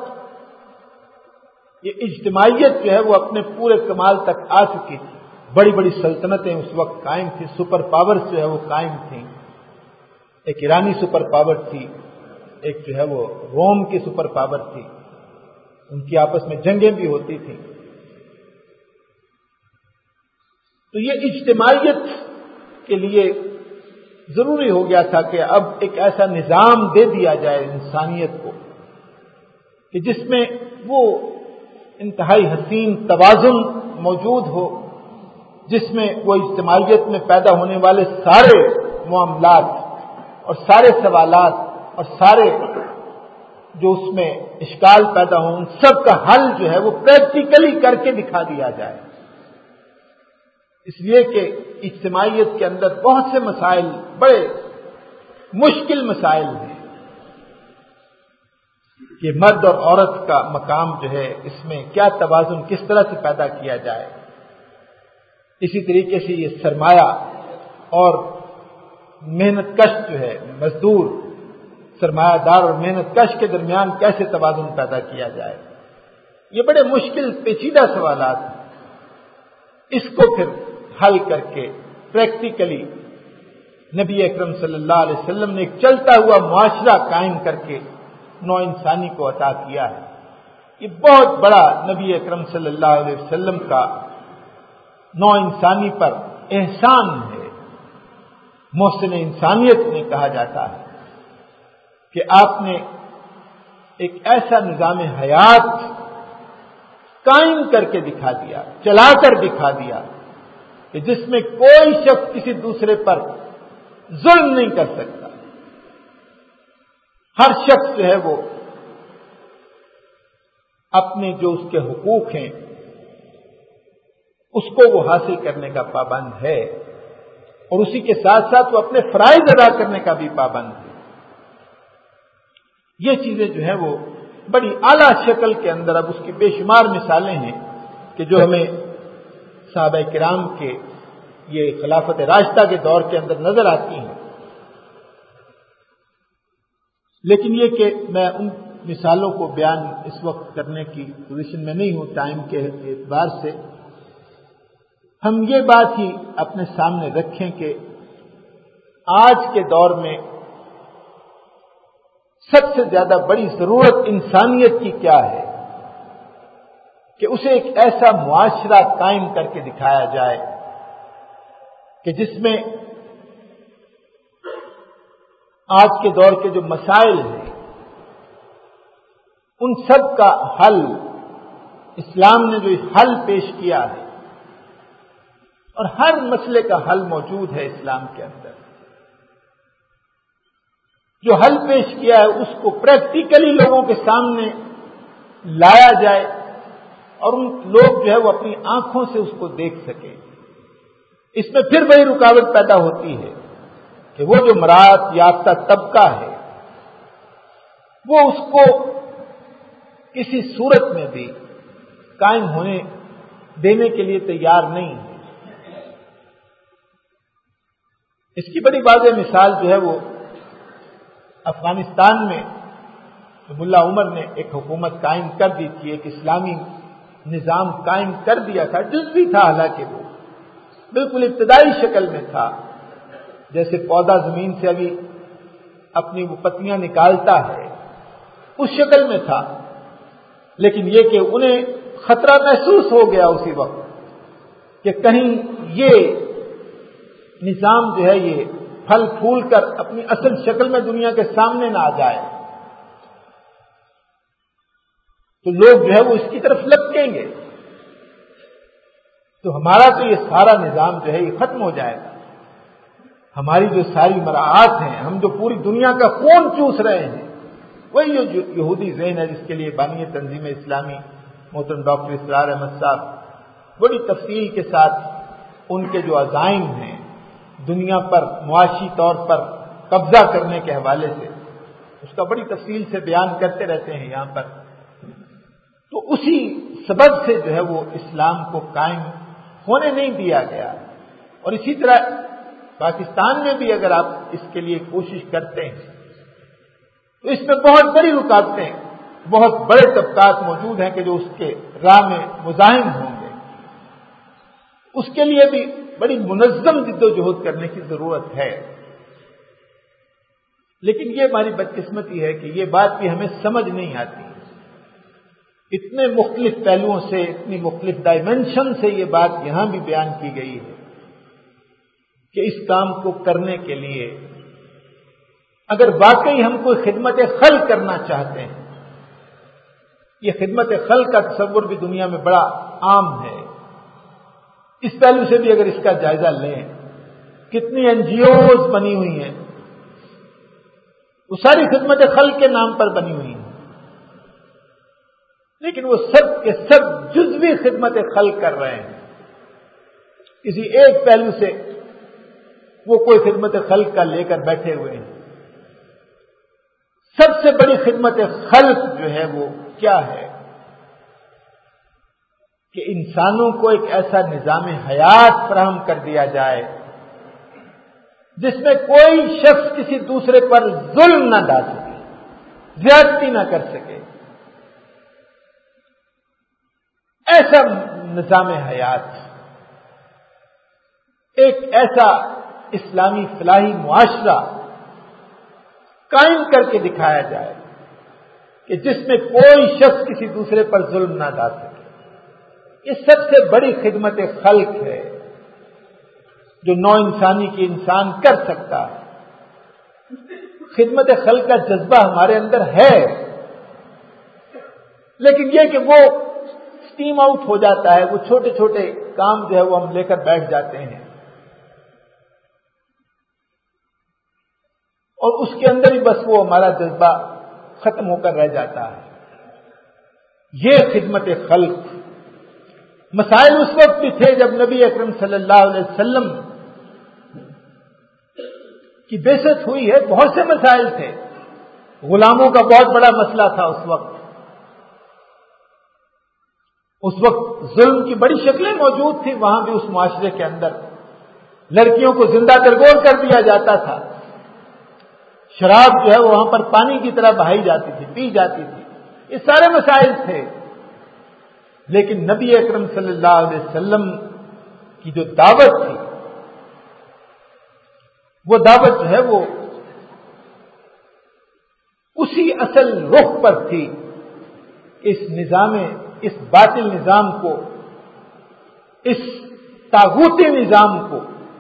یہ اجتماعیت جو ہے وہ اپنے پورے کمال تک آ چکی تھی. بڑی بڑی سلطنتیں اس وقت قائم تھی، سپر پاورز جو ہے وہ قائم تھیں. ایک ایرانی سپر پاور تھی، ایک جو ہے وہ روم کی سپر پاور تھی. ان کی آپس میں جنگیں بھی ہوتی تھیں. تو یہ اجتماعیت کے لیے ضروری ہو گیا تھا کہ اب ایک ایسا نظام دے دیا جائے انسانیت کو کہ جس میں وہ انتہائی حسین توازن موجود ہو جس میں وہ اجتماعیت میں پیدا ہونے والے سارے معاملات اور سارے سوالات اور سارے جو اس میں اشکال پیدا ہوں ان سب کا حل جو ہے وہ پریکٹیکلی کر کے دکھا دیا جائے. اس لیے کہ اجتماعیت کے اندر بہت سے مسائل بڑے مشکل مسائل ہیں کہ مرد اور عورت کا مقام جو ہے اس میں کیا توازن کس طرح سے پیدا کیا جائے. اسی طریقے سے یہ سرمایہ اور محنت کش جو ہے مزدور سرمایہ دار اور محنت کش کے درمیان کیسے توازن پیدا کیا جائے. یہ بڑے مشکل پیچیدہ سوالات ہیں. اس کو پھر حل کر کے پریکٹیکلی نبی اکرم صلی اللہ علیہ وسلم نے ایک چلتا ہوا معاشرہ قائم کر کے نو انسانی کو عطا کیا ہے. یہ بہت بڑا نبی اکرم صلی اللہ علیہ وسلم کا نو انسانی پر احسان ہے. محسن انسانیت میں کہا جاتا ہے کہ آپ نے ایک ایسا نظام حیات قائم کر کے دکھا دیا, چلا کر دکھا دیا کہ جس میں کوئی شخص کسی دوسرے پر ظلم نہیں کر سکتا. ہر شخص جو ہے وہ اپنے جو اس کے حقوق ہیں اس کو وہ حاصل کرنے کا پابند ہے اور اسی کے ساتھ ساتھ وہ اپنے فرائض ادا کرنے کا بھی پابند ہے. یہ چیزیں جو ہیں وہ بڑی اعلیٰ شکل کے اندر اب اس کی بے شمار مثالیں ہیں کہ جو ہمیں صحابہ کرام کے یہ خلافت راشدہ کے دور کے اندر نظر آتی ہیں. لیکن یہ کہ میں ان مثالوں کو بیان اس وقت کرنے کی پوزیشن میں نہیں ہوں ٹائم کے اعتبار سے. ہم یہ بات ہی اپنے سامنے رکھیں کہ آج کے دور میں سب سے زیادہ بڑی ضرورت انسانیت کی کیا ہے کہ اسے ایک ایسا معاشرہ قائم کر کے دکھایا جائے کہ جس میں آج کے دور کے جو مسائل ہیں ان سب کا حل اسلام نے جو حل پیش کیا ہے اور ہر مسئلے کا حل موجود ہے اسلام کے اندر. جو حل پیش کیا ہے اس کو پریکٹیکلی لوگوں کے سامنے لایا جائے اور ان لوگ جو ہے وہ اپنی آنکھوں سے اس کو دیکھ سکیں. اس میں پھر وہی رکاوٹ پیدا ہوتی ہے کہ وہ جو مراعات یافتہ طبقہ ہے وہ اس کو کسی صورت میں بھی قائم ہونے دینے کے لیے تیار نہیں ہے. اس کی بڑی واضح مثال جو ہے وہ افغانستان میں ملا عمر نے ایک حکومت قائم کر دی تھی, ایک اسلامی نظام قائم کر دیا تھا, جزوی تھا حالانکہ وہ بالکل ابتدائی شکل میں تھا, جیسے پودا زمین سے ابھی اپنی وہ پتیاں نکالتا ہے اس شکل میں تھا. لیکن یہ کہ انہیں خطرہ محسوس ہو گیا اسی وقت کہ کہیں یہ نظام جو ہے یہ پھل پھول کر اپنی اصل شکل میں دنیا کے سامنے نہ آ جائے تو لوگ جو ہے وہ اس کی طرف لپکیں گے تو ہمارا تو یہ سارا نظام جو ہے یہ ختم ہو جائے گا. ہماری جو ساری مراعات ہیں, ہم جو پوری دنیا کا خون چوس رہے ہیں, وہی جو یہودی ذہن ہے جس کے لیے بانی تنظیم اسلامی محترم ڈاکٹر اسرار احمد صاحب بڑی تفصیل کے ساتھ ان کے جو عزائم ہیں دنیا پر معاشی طور پر قبضہ کرنے کے حوالے سے اس کا بڑی تفصیل سے بیان کرتے رہتے ہیں یہاں پر, تو اسی سبب سے جو ہے وہ اسلام کو قائم ہونے نہیں دیا گیا. اور اسی طرح پاکستان میں بھی اگر آپ اس کے لیے کوشش کرتے ہیں تو اس میں بہت بڑی رکاوٹیں, بہت بڑے طبقات موجود ہیں کہ جو اس کے راہ میں مزاحم ہوں گے. اس کے لیے بھی بڑی منظم جد و جہد کرنے کی ضرورت ہے. لیکن یہ ہماری بدقسمتی ہے کہ یہ بات بھی ہمیں سمجھ نہیں آتی. اتنے مختلف پہلوؤں سے, اتنی مختلف ڈائمینشن سے یہ بات یہاں بھی بیان کی گئی ہے کہ اس کام کو کرنے کے لیے اگر واقعی ہم کوئی خدمت خلق کرنا چاہتے ہیں, یہ خدمت خلق کا تصور بھی دنیا میں بڑا عام ہے اس پہلو سے بھی اگر اس کا جائزہ لیں، کتنی این جی اوز بنی ہوئی ہیں، وہ ساری خدمت خلق کے نام پر بنی ہوئی ہیں، لیکن وہ سب کے سب جزوی خدمت خلق کر رہے ہیں۔ کسی ایک پہلو سے وہ کوئی خدمت خلق کا لے کر بیٹھے ہوئے ہیں۔ سب سے بڑی خدمت خلق جو ہے وہ کیا ہے کہ انسانوں کو ایک ایسا نظام حیات فراہم کر دیا جائے جس میں کوئی شخص کسی دوسرے پر ظلم نہ ڈال سکے، زیادتی نہ کر سکے، ایسا نظام حیات، ایک ایسا اسلامی فلاحی معاشرہ قائم کر کے دکھایا جائے کہ جس میں کوئی شخص کسی دوسرے پر ظلم نہ ڈال سکے۔ یہ سب سے بڑی خدمت خلق ہے جو نو انسانی کی انسان کر سکتا ہے۔ خدمت خلق کا جذبہ ہمارے اندر ہے، لیکن یہ کہ وہ اسٹیم آؤٹ ہو جاتا ہے، وہ چھوٹے چھوٹے کام جو ہے وہ ہم لے کر بیٹھ جاتے ہیں اور اس کے اندر ہی بس وہ ہمارا جذبہ ختم ہو کر رہ جاتا ہے۔ یہ خدمت خلق مسائل اس وقت بھی تھے جب نبی اکرم صلی اللہ علیہ وسلم کی بعثت ہوئی ہے، بہت سے مسائل تھے۔ غلاموں کا بہت بڑا مسئلہ تھا اس وقت۔ اس وقت ظلم کی بڑی شکلیں موجود تھیں وہاں بھی، اس معاشرے کے اندر لڑکیوں کو زندہ درگور کر دیا جاتا تھا، شراب جو ہے وہاں پر پانی کی طرح بہائی جاتی تھی، پی جاتی تھی، یہ سارے مسائل تھے۔ لیکن نبی اکرم صلی اللہ علیہ وسلم کی جو دعوت تھی، وہ دعوت جو ہے وہ اسی اصل رخ پر تھی، اس نظام، اس باطل نظام کو، اس طاغوتی نظام کو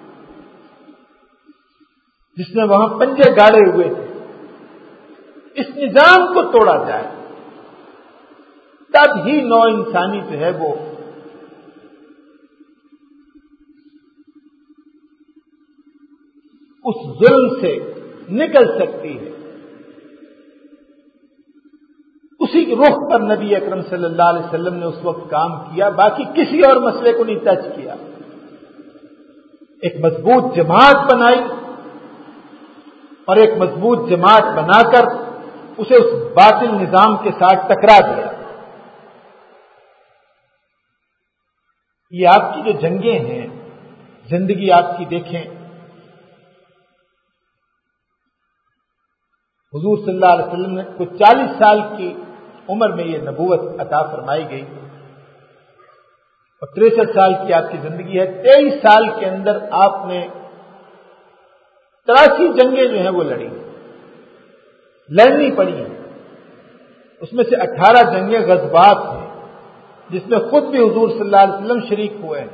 جس نے وہاں پنجے گاڑے ہوئے تھے، اس نظام کو توڑا جائے، تب ہی نو انسانی جو ہے وہ اس ظلم سے نکل سکتی ہے۔ اسی رخ پر نبی اکرم صلی اللہ علیہ وسلم نے اس وقت کام کیا، باقی کسی اور مسئلے کو نہیں ٹچ کیا۔ ایک مضبوط جماعت بنائی اور ایک مضبوط جماعت بنا کر اسے اس باطل نظام کے ساتھ ٹکرا دیا۔ یہ آپ کی جو جنگیں ہیں، زندگی آپ کی دیکھیں، حضور صلی اللہ علیہ وسلم نے کو چالیس سال کی عمر میں یہ نبوت عطا فرمائی گئی اور تریسٹھ سال کی آپ کی زندگی ہے۔ تیئیس سال کے اندر آپ نے تراسی جنگیں جو ہیں وہ لڑی، لڑنی پڑی ہیں۔ اس میں سے اٹھارہ جنگیں غزوات ہیں جس میں خود بھی حضور صلی اللہ علیہ وسلم شریک ہوئے ہیں۔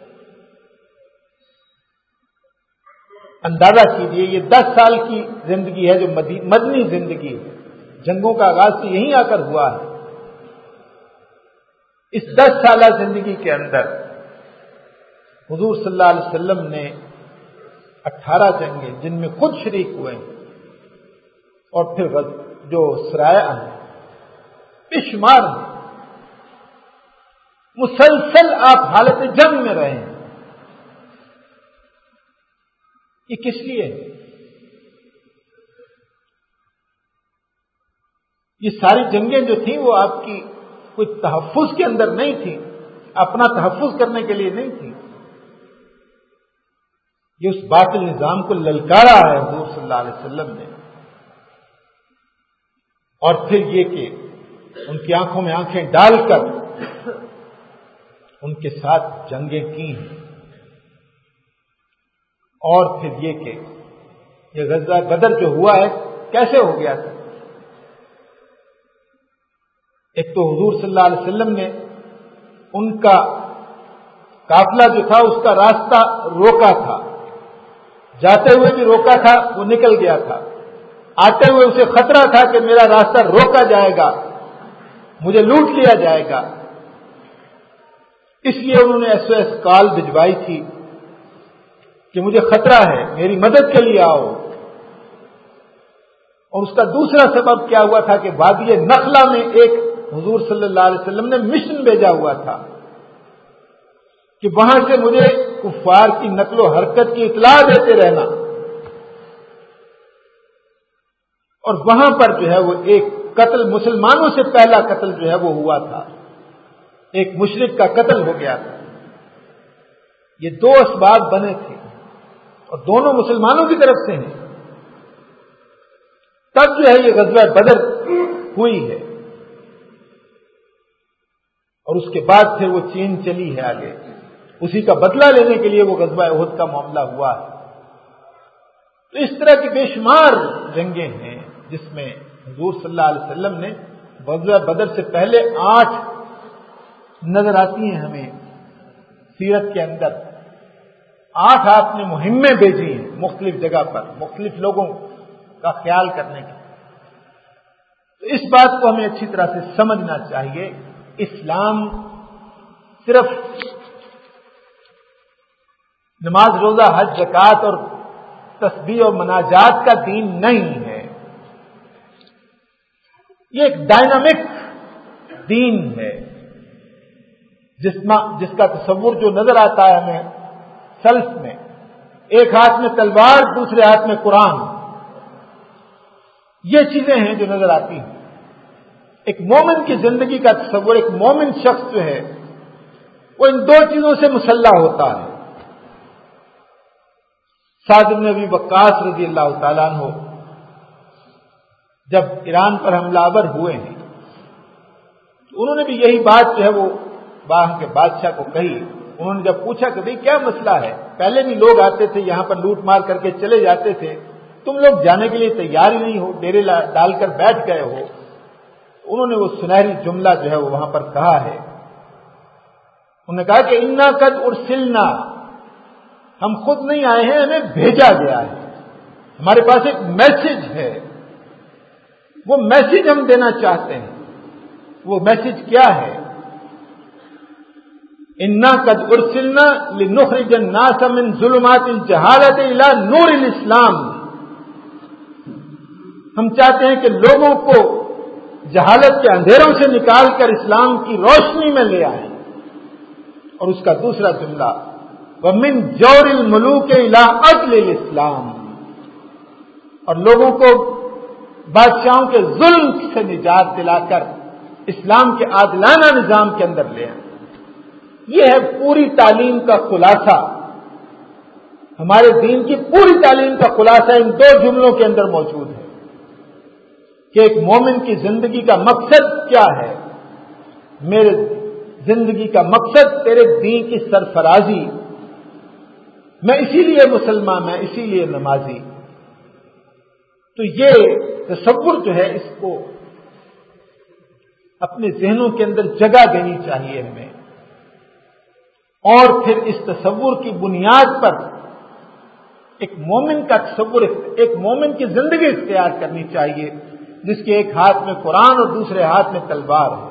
اندازہ کیجئے یہ دس سال کی زندگی ہے جو مدنی زندگی ہے، جنگوں کا آغاز تو یہیں آ کر ہوا ہے۔ اس دس سالہ زندگی کے اندر حضور صلی اللہ علیہ وسلم نے اٹھارہ جنگیں جن میں خود شریک ہوئے ہیں اور پھر جو سرایہ ہیں بے شمار ہیں، مسلسل آپ حالت جنگ میں رہے ہیں۔ یہ کس لیے ہے؟ یہ ساری جنگیں جو تھیں وہ آپ کی کوئی تحفظ کے اندر نہیں تھی، اپنا تحفظ کرنے کے لیے نہیں تھی، یہ اس باطل نظام کو للکارا ہے حضور صلی اللہ علیہ وسلم نے، اور پھر یہ کہ ان کی آنکھوں میں آنکھیں ڈال کر ان کے ساتھ جنگیں کی ہیں، اور پھر یہ کہ یہ غزوہ بدر جو ہوا ہے کیسے ہو گیا تھا؟ ایک تو حضور صلی اللہ علیہ وسلم نے ان کا قافلہ جو تھا اس کا راستہ روکا تھا، جاتے ہوئے بھی روکا تھا، وہ نکل گیا تھا، آتے ہوئے اسے خطرہ تھا کہ میرا راستہ روکا جائے گا، مجھے لوٹ لیا جائے گا، اس لیے انہوں نے ایس او ایس کال بھجوائی تھی کہ مجھے خطرہ ہے، میری مدد کے لیے آؤ۔ اور اس کا دوسرا سبب کیا ہوا تھا کہ وادی نخلا میں ایک حضور صلی اللہ علیہ وسلم نے مشن بھیجا ہوا تھا کہ وہاں سے مجھے کفار کی نقل و حرکت کی اطلاع دیتے رہنا، اور وہاں پر جو ہے وہ ایک قتل، مسلمانوں سے پہلا قتل جو ہے وہ ہوا تھا، ایک مشرک کا قتل ہو گیا تھا۔ یہ دو اسباب بنے تھے اور دونوں مسلمانوں کی طرف سے ہیں۔ تب جو ہے یہ غزوہ بدر ہوئی ہے، اور اس کے بعد پھر وہ چین چلی ہے آگے، اسی کا بدلہ لینے کے لیے وہ غزوہ احد کا معاملہ ہوا ہے۔ تو اس طرح کی بے شمار جنگیں ہیں جس میں حضور صلی اللہ علیہ وسلم نے غزوہ بدر سے پہلے آٹھ نظر آتی ہیں ہمیں سیرت کے اندر۔ آٹھ آپ نے مہمیں بھیجی ہیں مختلف جگہ پر، مختلف لوگوں کا خیال کرنے کی۔ تو اس بات کو ہمیں اچھی طرح سے سمجھنا چاہیے، اسلام صرف نماز روزہ حج زکوٰۃ اور تسبیح اور مناجات کا دین نہیں ہے، یہ ایک ڈائنامک دین ہے جس میں جس کا تصور جو نظر آتا ہے ہمیں سلف میں، ایک ہاتھ میں تلوار دوسرے ہاتھ میں قرآن، یہ چیزیں ہیں جو نظر آتی ہیں۔ ایک مومن کی زندگی کا تصور، ایک مومن شخص جو ہے وہ ان دو چیزوں سے مسلح ہوتا ہے۔ سعد بن ابی وقاص رضی اللہ تعالیٰ عنہ جب ایران پر حملہ آور ہوئے ہیں تو انہوں نے بھی یہی بات جو ہے وہ وہاں کے بادشاہ کو کہی۔ انہوں نے جب پوچھا کہ بھئی کیا مسئلہ ہے، پہلے بھی لوگ آتے تھے یہاں پر لوٹ مار کر کے چلے جاتے تھے، تم لوگ جانے کے لیے تیار ہی نہیں ہو، ڈیرے ڈال کر بیٹھ گئے ہو۔ انہوں نے وہ سنہری جملہ جو ہے وہ وہاں پر کہا ہے، انہوں نے کہا کہ انا قد ارسلنا، ہم خود نہیں آئے ہیں، ہمیں بھیجا گیا ہے، ہمارے پاس ایک میسج ہے، وہ میسج ہم دینا چاہتے ہیں۔ وہ میسج کیا ہے؟ انا قد ارسلنا لنخرج الناس من ظلمات الجہالت الى نور الاسلام، ہم چاہتے ہیں کہ لوگوں کو جہالت کے اندھیروں سے نکال کر اسلام کی روشنی میں لے آئیں۔ اور اس کا دوسرا جملہ وَمِن جَوْرِ الْمُلُوكِ إِلَىٰ عَدْلِ الْإِسْلَامِ، اور لوگوں کو بادشاہوں کے ظلم سے نجات دلا کر اسلام کے عادلانہ نظام کے اندر لے آئیں۔ یہ ہے پوری تعلیم کا خلاصہ، ہمارے دین کی پوری تعلیم کا خلاصہ ان دو جملوں کے اندر موجود ہے کہ ایک مومن کی زندگی کا مقصد کیا ہے۔ میرے زندگی کا مقصد تیرے دین کی سرفرازی، میں اسی لیے مسلمان، میں اسی لیے نمازی۔ تو یہ تصور جو ہے اس کو اپنے ذہنوں کے اندر جگہ دینی چاہیے ہمیں، اور پھر اس تصور کی بنیاد پر ایک مومن کا تصور، ایک مومن کی زندگی اختیار کرنی چاہیے جس کے ایک ہاتھ میں قرآن اور دوسرے ہاتھ میں تلوار ہے۔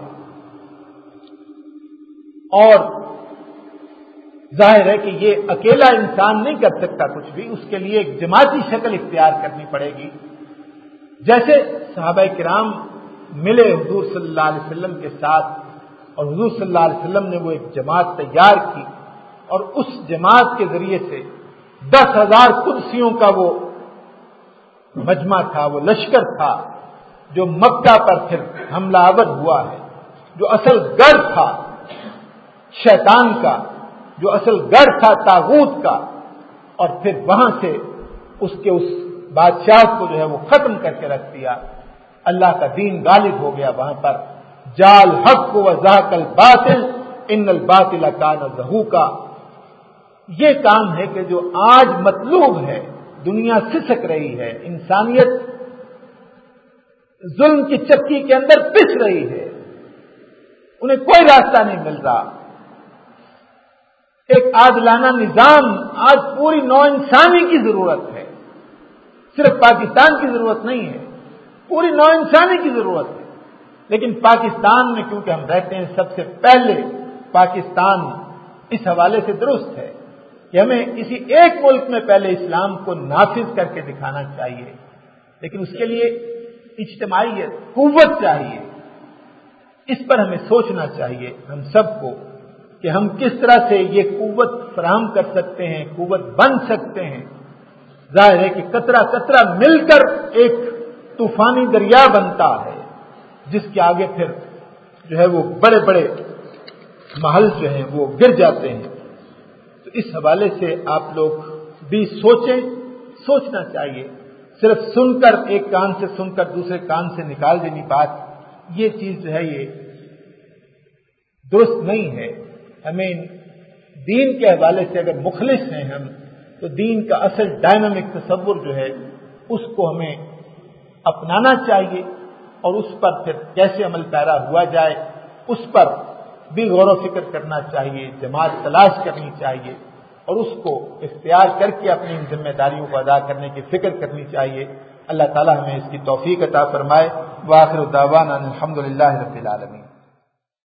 اور ظاہر ہے کہ یہ اکیلا انسان نہیں کر سکتا کچھ بھی، اس کے لیے ایک جماعتی شکل اختیار کرنی پڑے گی۔ جیسے صحابہ کرام ملے حضور صلی اللہ علیہ وسلم کے ساتھ، اور حضور صلی اللہ علیہ وسلم نے وہ ایک جماعت تیار کی، اور اس جماعت کے ذریعے سے دس ہزار کرسیوں کا وہ مجمع تھا، وہ لشکر تھا جو مکہ پر پھر حملہ آور ہوا ہے، جو اصل گڑھ تھا شیطان کا، جو اصل گڑھ تھا طاغوت کا، اور پھر وہاں سے اس کے اس بادشاہ کو جو ہے وہ ختم کر کے رکھ دیا۔ اللہ کا دین غالب ہو گیا وہاں پر۔ جال حق و ذاق الباطل ان الباطل کان زہوقا، یہ کام ہے کہ جو آج مطلوب ہے، دنیا سسک رہی ہے، انسانیت ظلم کی چکی کے اندر پس رہی ہے، انہیں کوئی راستہ نہیں مل رہا۔ ایک عادلانہ نظام آج پوری نو انسانی کی ضرورت ہے، صرف پاکستان کی ضرورت نہیں ہے، پوری نو انسانی کی ضرورت ہے۔ لیکن پاکستان میں کیونکہ ہم رہتے ہیں، سب سے پہلے پاکستان اس حوالے سے درست ہے کہ ہمیں کسی ایک ملک میں پہلے اسلام کو نافذ کر کے دکھانا چاہیے، لیکن اس کے لیے اجتماعیت، قوت چاہیے۔ اس پر ہمیں سوچنا چاہیے ہم سب کو کہ ہم کس طرح سے یہ قوت فراہم کر سکتے ہیں، قوت بن سکتے ہیں۔ ظاہر ہے کہ قطرہ قطرہ مل کر ایک طوفانی دریا بنتا ہے، جس کے آگے پھر جو ہے وہ بڑے بڑے محل جو ہیں وہ گر جاتے ہیں۔ تو اس حوالے سے آپ لوگ بھی سوچیں، سوچنا چاہیے۔ صرف سن کر، ایک کان سے سن کر دوسرے کان سے نکال دینی بات، یہ چیز جو ہے یہ درست نہیں ہے۔ ہمیں دین کے حوالے سے اگر مخلص ہیں ہم، تو دین کا اصل ڈائنامک تصور جو ہے اس کو ہمیں اپنانا چاہیے، اور اس پر پھر کیسے عمل پیرا ہوا جائے اس پر بھی غور و فکر کرنا چاہیے، جماعت تلاش کرنی چاہیے، اور اس کو اختیار کر کے اپنی ذمہ داریوں کو ادا کرنے کی فکر کرنی چاہیے۔ اللہ تعالی ہمیں اس کی توفیق عطا فرمائے۔ وآخر دعوانا الحمدللہ رب العالمین۔